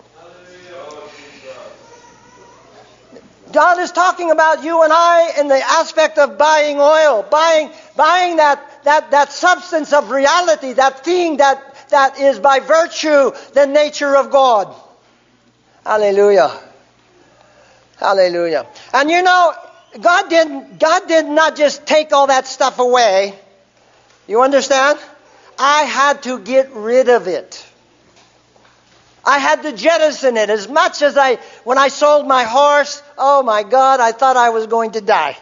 God is talking about you and I in the aspect of buying oil, buying that substance of reality, that thing that is by virtue the nature of God. Hallelujah. Hallelujah. And you know, God did not just take all that stuff away. You understand? I had to get rid of it. I had to jettison it as much as when I sold my horse, oh my God, I thought I was going to die.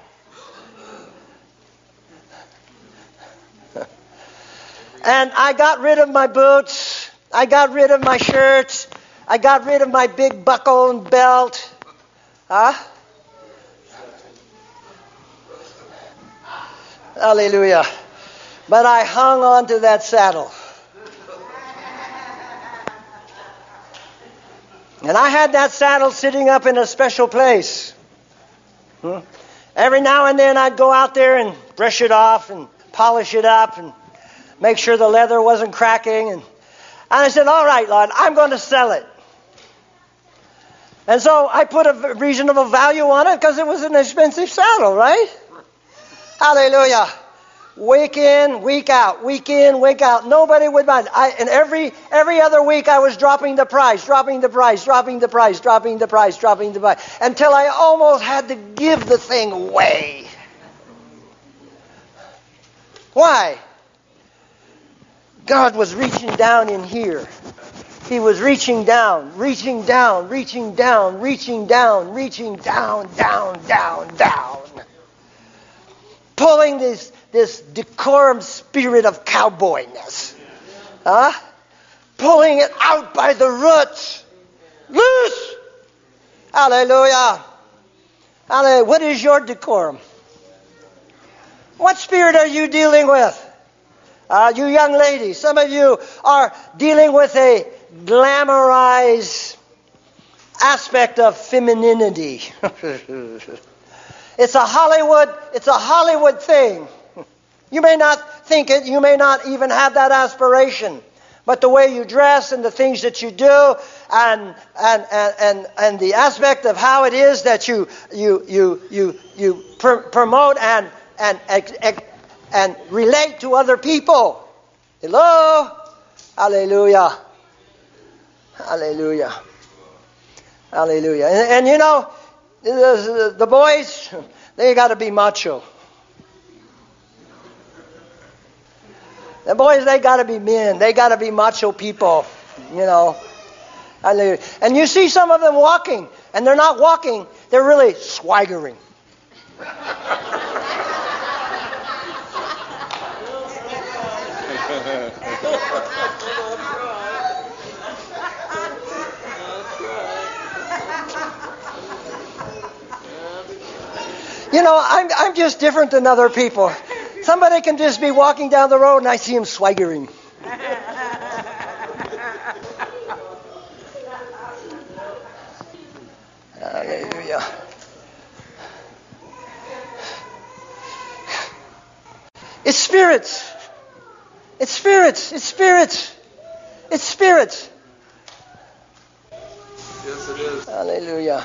And I got rid of my boots. I got rid of my shirts. I got rid of my big buckle and belt. Huh? Hallelujah. But I hung on to that saddle. And I had that saddle sitting up in a special place. Every now and then I'd go out there and brush it off and polish it up and make sure the leather wasn't cracking. And I said, all right, Lord, I'm going to sell it. And so I put a reasonable value on it because it was an expensive saddle, right? Hallelujah. Week in, week out, week in, week out. Nobody would buy it. And every other week I was dropping the price, until I almost had to give the thing away. Why? God was reaching down in here. He was reaching down, down. Pulling this decorum spirit of cowboyness. Huh? Pulling it out by the roots. Loose! Hallelujah. Hallelujah. What is your decorum? What spirit are you dealing with? You young ladies, some of you are dealing with a glamorized aspect of femininity. It's a Hollywood thing. You may not think it, you may not even have that aspiration. But the way you dress and the things that you do and the aspect of how it is that you promote and relate to other people. Hello? Hallelujah. Hallelujah. Hallelujah. And you know, the boys, they got to be macho. The boys, they got to be men. They got to be macho people, you know. Hallelujah. And you see some of them walking, and they're not walking, they're really swaggering. You know, I'm just different than other people. Somebody can just be walking down the road and I see him swaggering. Hallelujah. It's spirits. It's spirits. It's spirits. It's spirits. Yes, it is. Hallelujah.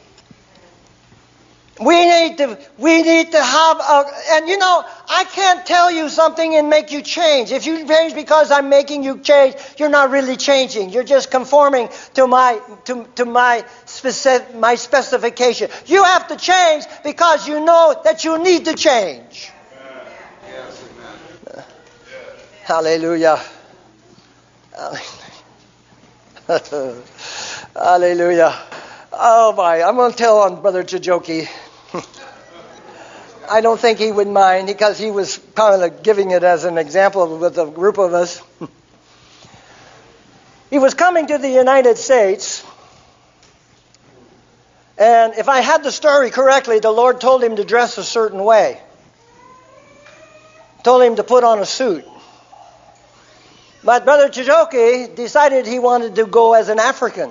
We need to have and you know, I can't tell you something and make you change. If you change because I'm making you change, you're not really changing. You're just conforming to my specification. You have to change because you know that you need to change. Yes, amen. Hallelujah. Hallelujah. Oh my, I'm going to tell on Brother Chijoki. I don't think he would mind because he was kind of giving it as an example with a group of us. He was coming to the United States, and if I had the story correctly, the Lord told him to dress a certain way. Told him to put on a suit. But Brother Chijoki decided he wanted to go as an African.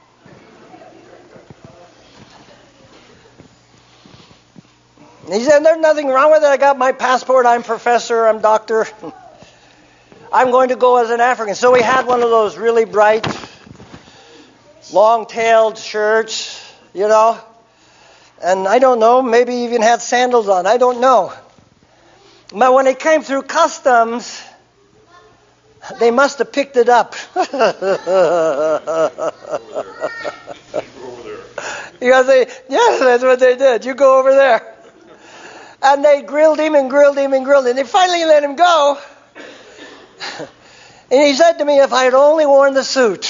He said, there's nothing wrong with it. I got my passport. I'm professor. I'm doctor. I'm going to go as an African. So he had one of those really bright, long-tailed shirts, you know. And I don't know, maybe even had sandals on. I don't know. But when it came through customs, they must have picked it up. Because yes, that's what they did. You go over there. And they grilled him and grilled him and grilled him. And they finally let him go. And he said to me, if I had only worn the suit.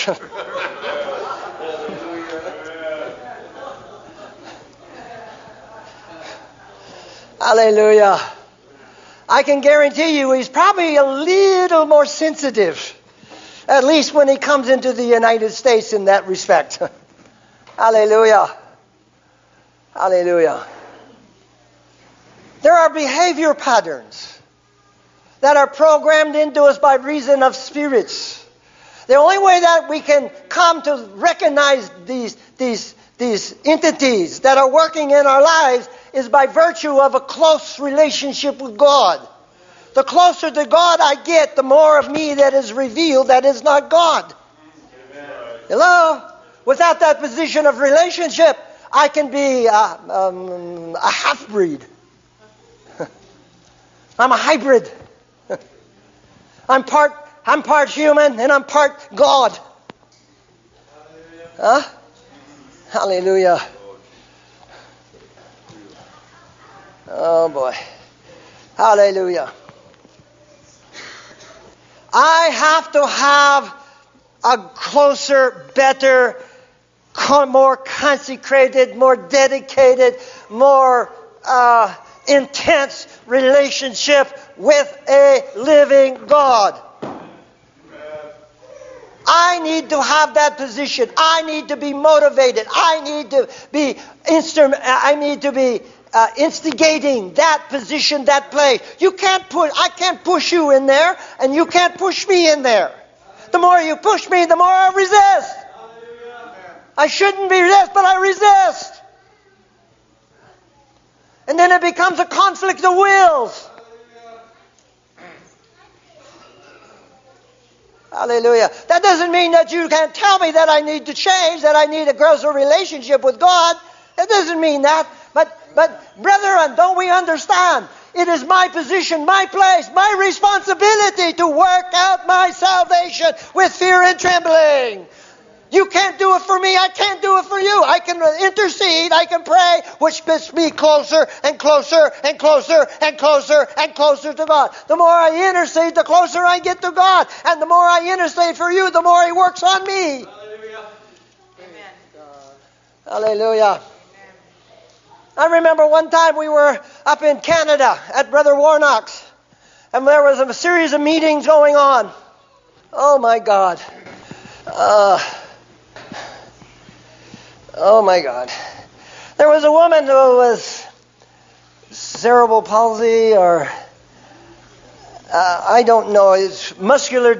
Hallelujah. I can guarantee you he's probably a little more sensitive. At least when he comes into the United States in that respect. Hallelujah. Hallelujah. There are behavior patterns that are programmed into us by reason of spirits. The only way that we can come to recognize these entities that are working in our lives is by virtue of a close relationship with God. The closer to God I get, the more of me that is revealed that is not God. Amen. Hello? Without that position of relationship, I can be a half-breed. I'm a hybrid. I'm part human and I'm part God. Huh? Hallelujah. Oh boy. Hallelujah. I have to have a closer, better, more consecrated, more dedicated, more intense relationship with a living God. I need to have that position. I need to be motivated. I need to be instigating that position, that place. I can't push you in there, and you can't push me in there. The more you push me, the more I resist. I shouldn't be resist, but I resist. And then it becomes a conflict of wills. Hallelujah. That doesn't mean that you can't tell me that I need to change, that I need a closer relationship with God. That doesn't mean that. But brethren, don't we understand? It is my position, my place, my responsibility to work out my salvation with fear and trembling. You can't do it for me. I can't do it for you. I can intercede. I can pray, which gets me closer and closer and closer and closer and closer to God. The more I intercede, the closer I get to God. And the more I intercede for you, the more He works on me. Hallelujah. Amen. Hallelujah. I remember one time we were up in Canada at Brother Warnock's. And there was a series of meetings going on. Oh my God. Oh my God. There was a woman who was cerebral palsy or I don't know. It's muscular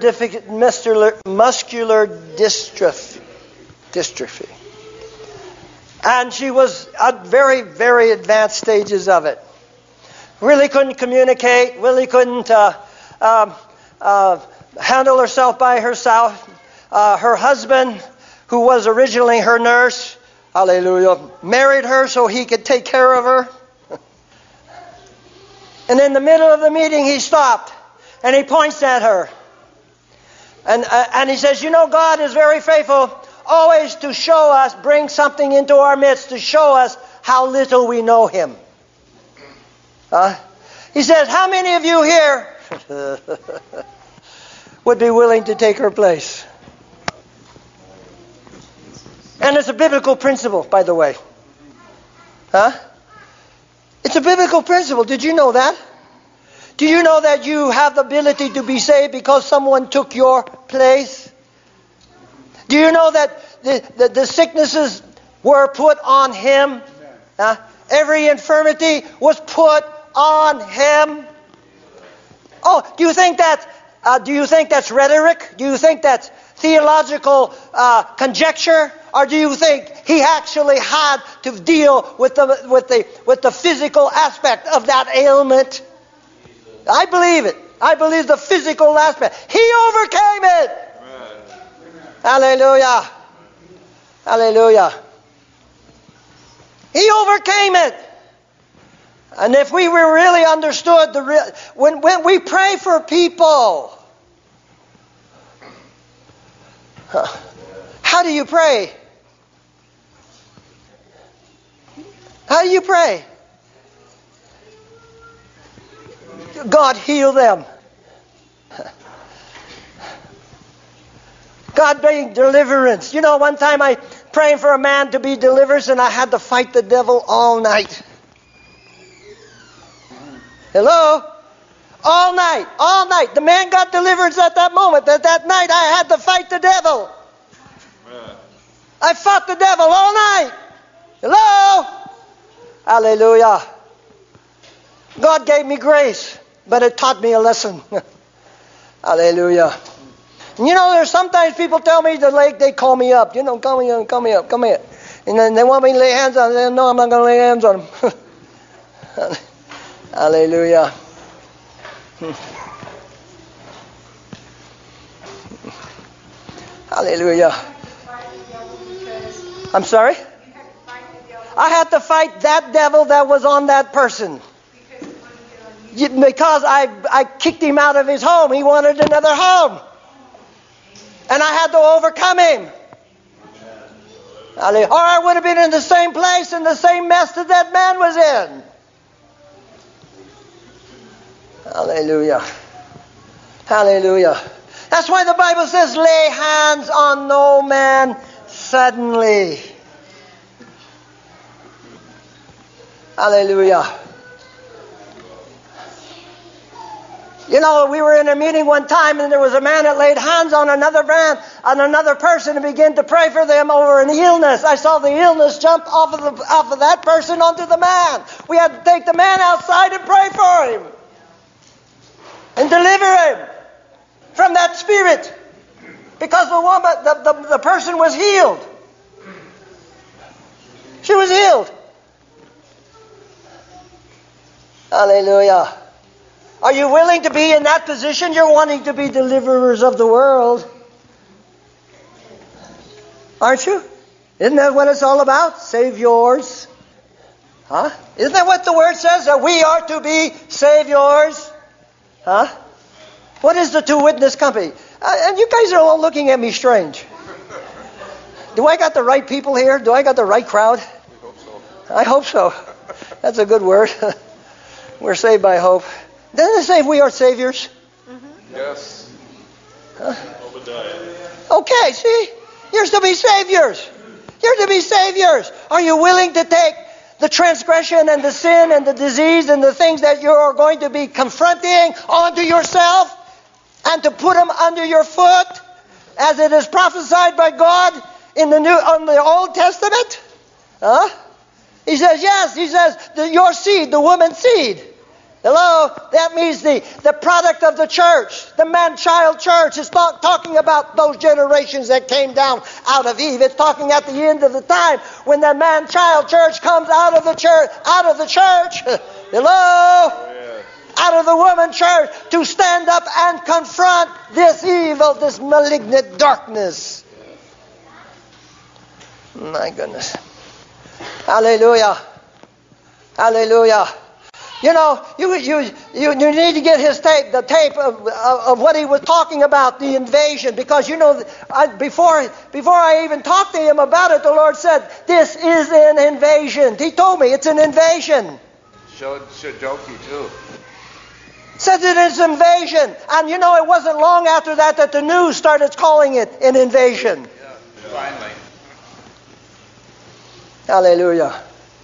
dystrophy. And she was at very, very advanced stages of it. Really couldn't communicate. Really couldn't handle herself by herself. Her husband, who was originally her nurse, hallelujah, married her so he could take care of her. And in the middle of the meeting, he stopped and he points at her. And he says, you know, God is very faithful always to show us, bring something into our midst to show us how little we know Him. He says, how many of you here would be willing to take her place? And it's a biblical principle, by the way. It's a biblical principle. Did you know that? Do you know that you have the ability to be saved because someone took your place? Do you know that the sicknesses were put on Him? Every infirmity was put on Him. Oh, do you think that's rhetoric? Do you think that's theological conjecture? Or do you think He actually had to deal with the physical aspect of that ailment? I believe it. I believe the physical aspect. He overcame it. Hallelujah. Hallelujah. He overcame it. And if we really understood when we pray for people, how do you pray? How do you pray? God, heal them. God bring deliverance. You know, one time I prayed for a man to be delivered and I had to fight the devil all night. Hello? All night. The man got deliverance at that moment. At that night I had to fight the devil. I fought the devil all night. Hello? Hallelujah. God gave me grace, but it taught me a lesson. Hallelujah. You know, there's sometimes people tell me they call me up. You know, come here. And then they want me to lay hands on them. No, I'm not going to lay hands on them. Hallelujah. Hallelujah. I'm sorry? I had to fight that devil that was on that person. Because I kicked him out of his home. He wanted another home. And I had to overcome him. Or I would have been in the same place, in the same mess that man was in. Hallelujah. Hallelujah. That's why the Bible says, lay hands on no man suddenly. Hallelujah. You know, we were in a meeting one time and there was a man that laid hands on another person and began to pray for them over an illness. I saw the illness jump off of that person onto the man. We had to take the man outside and pray for him and deliver him from that spirit because the person was healed. She was healed. Hallelujah. Are you willing to be in that position? You're wanting to be deliverers of the world. Aren't you? Isn't that what it's all about? Save yours. Huh? Isn't that what the word says? That we are to be saviors? Huh? What is the two witness company? And you guys are all looking at me strange. Do I got the right people here? Do I got the right crowd? We hope so. I hope so. That's a good word. We're saved by hope. Doesn't it say we are saviors? Mm-hmm. Yes. Huh? Okay, see? You're to be saviors. You're to be saviors. Are you willing to take the transgression and the sin and the disease and the things that you're going to be confronting onto yourself and to put them under your foot as it is prophesied by God in the Old Testament? Huh? He says, yes. He says, your seed, the woman's seed. Hello? That means the product of the church, the man-child church. It's not talking about those generations that came down out of Eve. It's talking at the end of the time when the man-child church comes out of the church. Hello? Yeah. Out of the woman church to stand up and confront this evil, this malignant darkness. My goodness. Hallelujah. Hallelujah. You know, you need to get the tape of what he was talking about, the invasion, because you know, before I even talked to him about it, the Lord said, "This is an invasion." He told me it's an invasion. Should joke you too. Said it is invasion, and you know, it wasn't long after that the news started calling it an invasion. Yeah, finally. Hallelujah.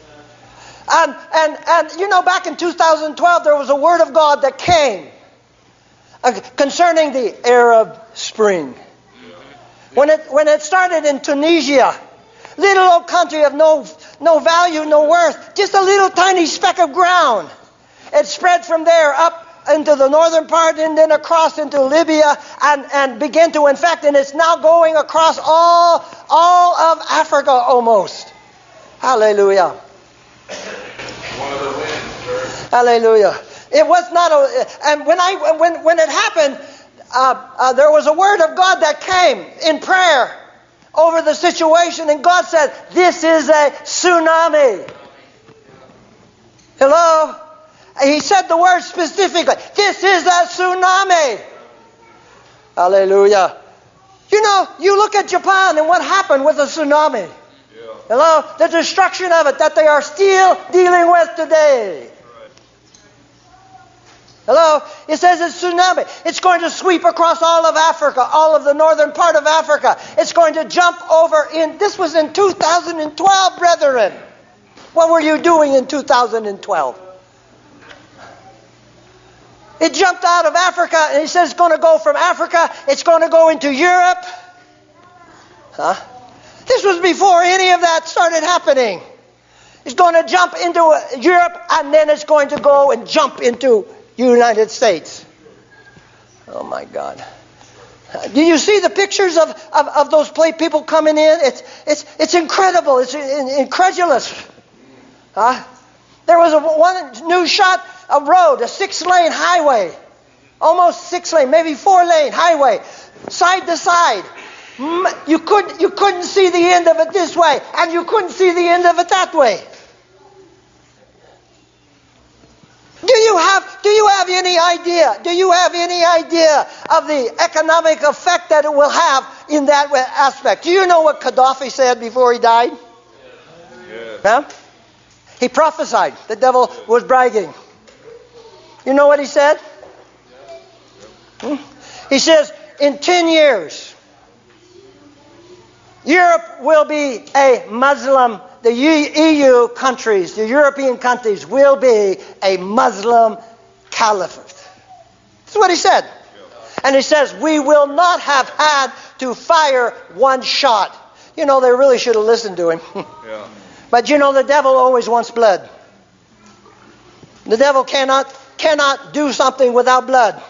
And you know, back in 2012, there was a word of God that came concerning the Arab Spring. When it started in Tunisia, little old country of no value, no worth, just a little tiny speck of ground. It spread from there up into the northern part and then across into Libya and began to infect, and it's now going across all of Africa almost. Hallelujah. One of the winds, sir. Hallelujah. It was not and when it happened, there was a word of God that came in prayer over the situation, and God said, "This is a tsunami." Hello? He said the word specifically. This is a tsunami. Hallelujah. You know, you look at Japan and what happened with the tsunami. Hello? The destruction of it that they are still dealing with today. Hello? It says it's tsunami. It's going to sweep across all of Africa, all of the northern part of Africa. It's going to jump over this was in 2012, brethren. What were you doing in 2012? It jumped out of Africa, and he says it's going to go from Africa, it's going to go into Europe. Huh? This was before any of that started happening. It's going to jump into Europe, and then it's going to go and jump into United States. Oh my God. Do you see the pictures of those people coming in? It's incredible. It's incredulous. Huh? There was one news shot, a road, a 6-lane highway. Almost 6-lane, maybe 4-lane highway. Side to side. You couldn't see the end of it this way, and you couldn't see the end of it that way. Do you have any idea? Do you have any idea of the economic effect that it will have in that aspect? Do you know what Gaddafi said before he died? Yes. Huh? He prophesied. The devil was bragging. You know what he said? He says, in 10 years, Europe will be a Muslim. The EU countries, the European countries will be a Muslim caliphate. That's what he said. And he says, we will not have had to fire one shot. You know, they really should have listened to him. Yeah. But you know, the devil always wants blood. The devil cannot do something without blood.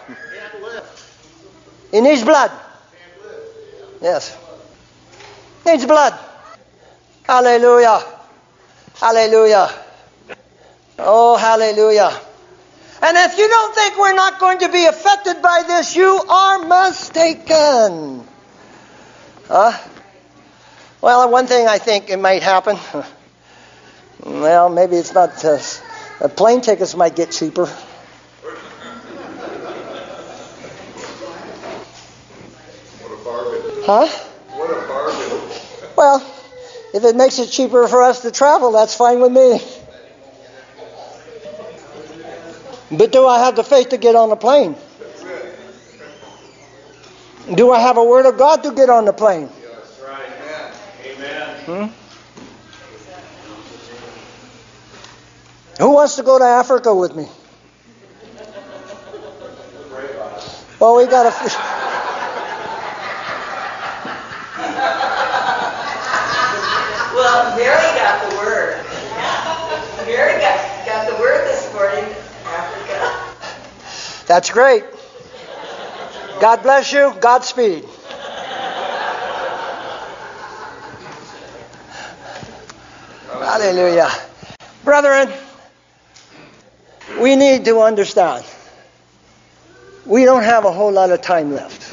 He needs blood. Yes. Needs blood. Hallelujah. Hallelujah. Oh, hallelujah. And if you don't think we're not going to be affected by this, you are mistaken. Well, one thing I think it might happen. Well, maybe it's not. Plane tickets might get cheaper. What a bargain. Huh? What a bargain. Well, if it makes it cheaper for us to travel, that's fine with me. But do I have the faith to get on the plane? Do I have a word of God to get on the plane? That's right. Amen. Who wants to go to Africa with me? Well, we got to... Well, Mary got the word. Mary got the word this morning, Africa. That's great. God bless you. Godspeed. Hallelujah. Brethren, we need to understand. We don't have a whole lot of time left.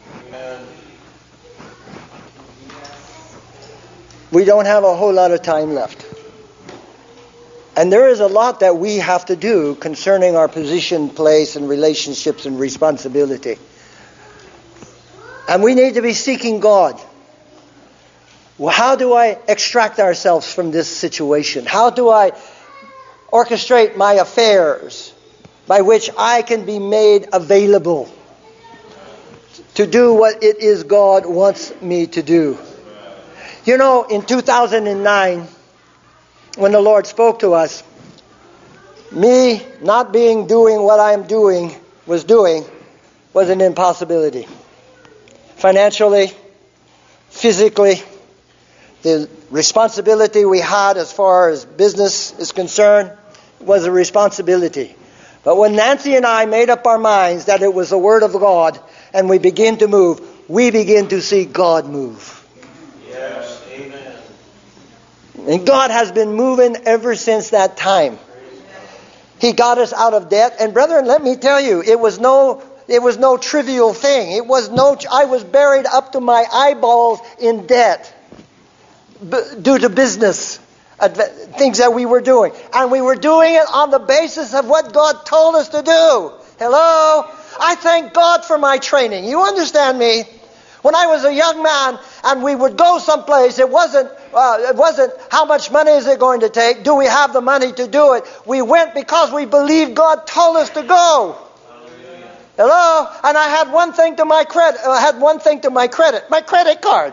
We don't have a whole lot of time left. And there is a lot that we have to do concerning our position, place, and relationships and responsibility. And we need to be seeking God. Well, how do I extract ourselves from this situation? How do I orchestrate my affairs by which I can be made available to do what it is God wants me to do? You know, in 2009, when the Lord spoke to us, me not doing what I'm doing was an impossibility. Financially, physically, the responsibility we had as far as business is concerned was a responsibility. But when Nancy and I made up our minds that it was the Word of God and we begin to move, we begin to see God move. Yes. Amen. And God has been moving ever since that time. He got us out of debt. And brethren, let me tell you, it was no trivial thing. I was buried up to my eyeballs in debt due to business, things that we were doing. And we were doing it on the basis of what God told us to do. Hello? I thank God for my training. You understand me? When I was a young man and we would go someplace, it wasn't how much money is it going to take? Do we have the money to do it? We went because we believed God told us to go. Hello? And I had one thing to my credit. My credit card.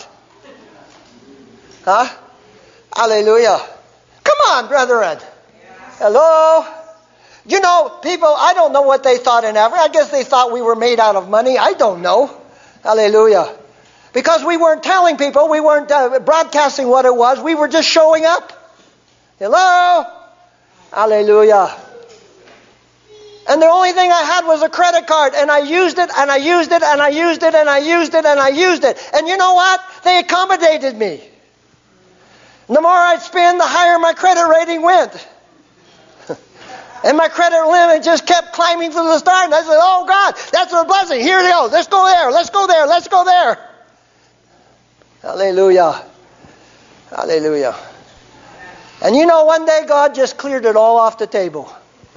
Huh? Hallelujah. Come on, brethren. Hello? You know, people, I don't know what they thought in Africa. I guess they thought we were made out of money. I don't know. Hallelujah. Because we weren't telling people, we weren't broadcasting what it was. We were just showing up. Hello? Hallelujah. And the only thing I had was a credit card. And I used it, and I used it, and I used it, and I used it, and I used it. And you know what? They accommodated me. And the more I'd spend, the higher my credit rating went. And my credit limit just kept climbing from the start. And I said, oh God, that's a blessing. Here it goes. Let's go there. Let's go there. Let's go there. Hallelujah. Hallelujah. And you know, one day God just cleared it all off the table.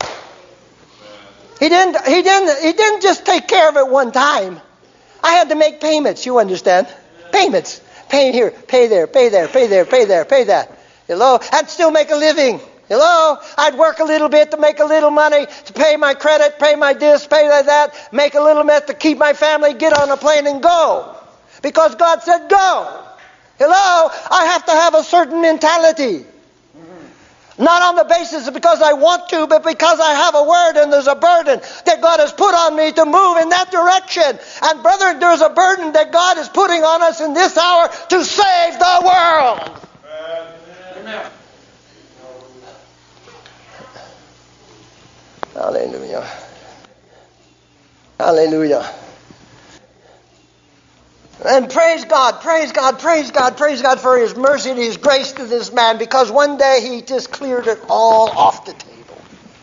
He didn't just take care of it one time. I had to make payments, you understand? Payments. Pay here, pay there, pay there, pay there, pay there, pay that. Hello? I'd still make a living. Hello? I'd work a little bit to make a little money, to pay my credit, pay my this, pay that, make a little bit to keep my family, get on a plane and go. Because God said go. Hello? I have to have a certain mentality. Not on the basis of because I want to, but because I have a word and there's a burden that God has put on me to move in that direction. And brother, there's a burden that God is putting on us in this hour to save the world. Amen. Hallelujah. Hallelujah. And praise God, praise God, praise God, praise God for His mercy and His grace to this man, because one day he just cleared it all off the table.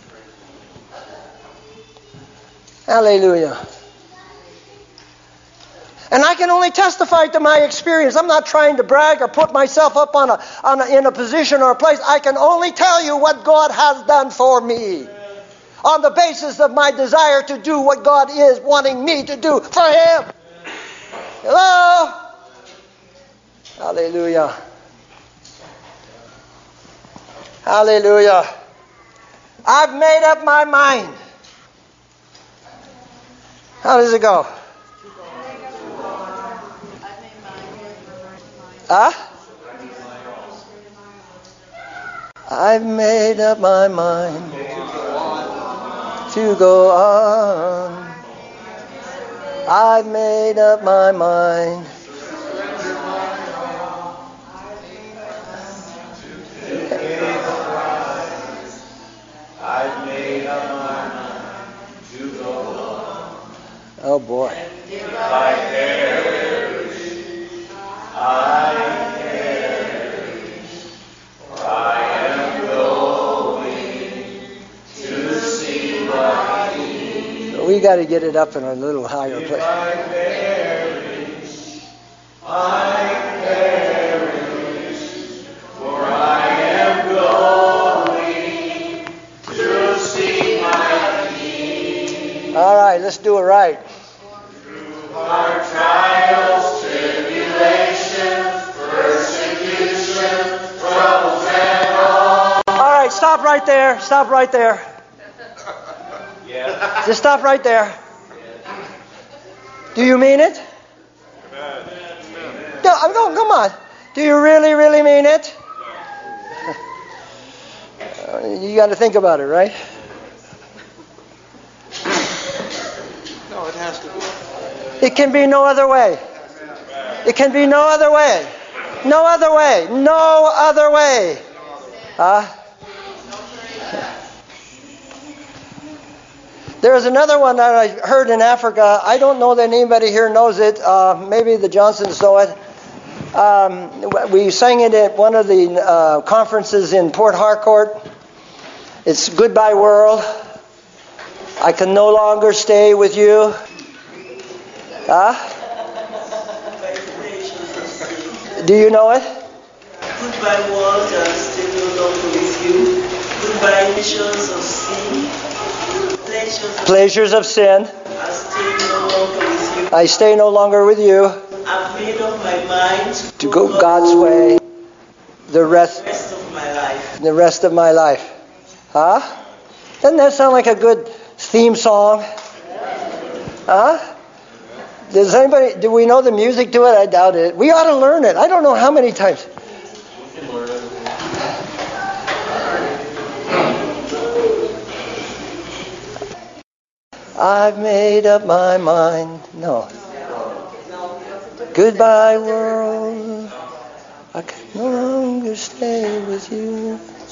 Hallelujah. And I can only testify to my experience. I'm not trying to brag or put myself up in a position or a place. I can only tell you what God has done for me, on the basis of my desire to do what God is wanting me to do for Him. Hello? Hallelujah. Hallelujah. I've made up my mind. How does it go? Huh? I've made up my mind to go on. I've made up my mind. I've made up my mind to go on. Oh boy. If I perish, I perish. For I am going to see my King. We got to get it up in a little higher place. If I perish, I perish. For I am going to see my King. All right, let's do it right. Through our trials, tribulations, persecution, troubles and all. All right, stop right there. Stop right there. Yeah. Just stop right there. Do you mean it? No, come on. Do you really, really mean it? You got to think about it, right? No, it has to be. It can be no other way. It can be no other way. No other way. No other way. There's another one that I heard in Africa. I don't know that anybody here knows it. Maybe the Johnsons know it. We sang it at one of the conferences in Port Harcourt. It's Goodbye World. I can no longer stay with you. Do you know it? Goodbye world, I'm still no longer with you. Goodbye nations of sin. Pleasures of sin. I stay no longer with you. I stay no longer with you. I've made up my mind To go God's way. The rest of my life. The rest of my life. Doesn't that sound like a good theme song? Do we know the music to it? I doubt it. We ought to learn it. I don't know how many times. We can learn it. I've made up my mind. No. Goodbye, world. I can no longer stay with you.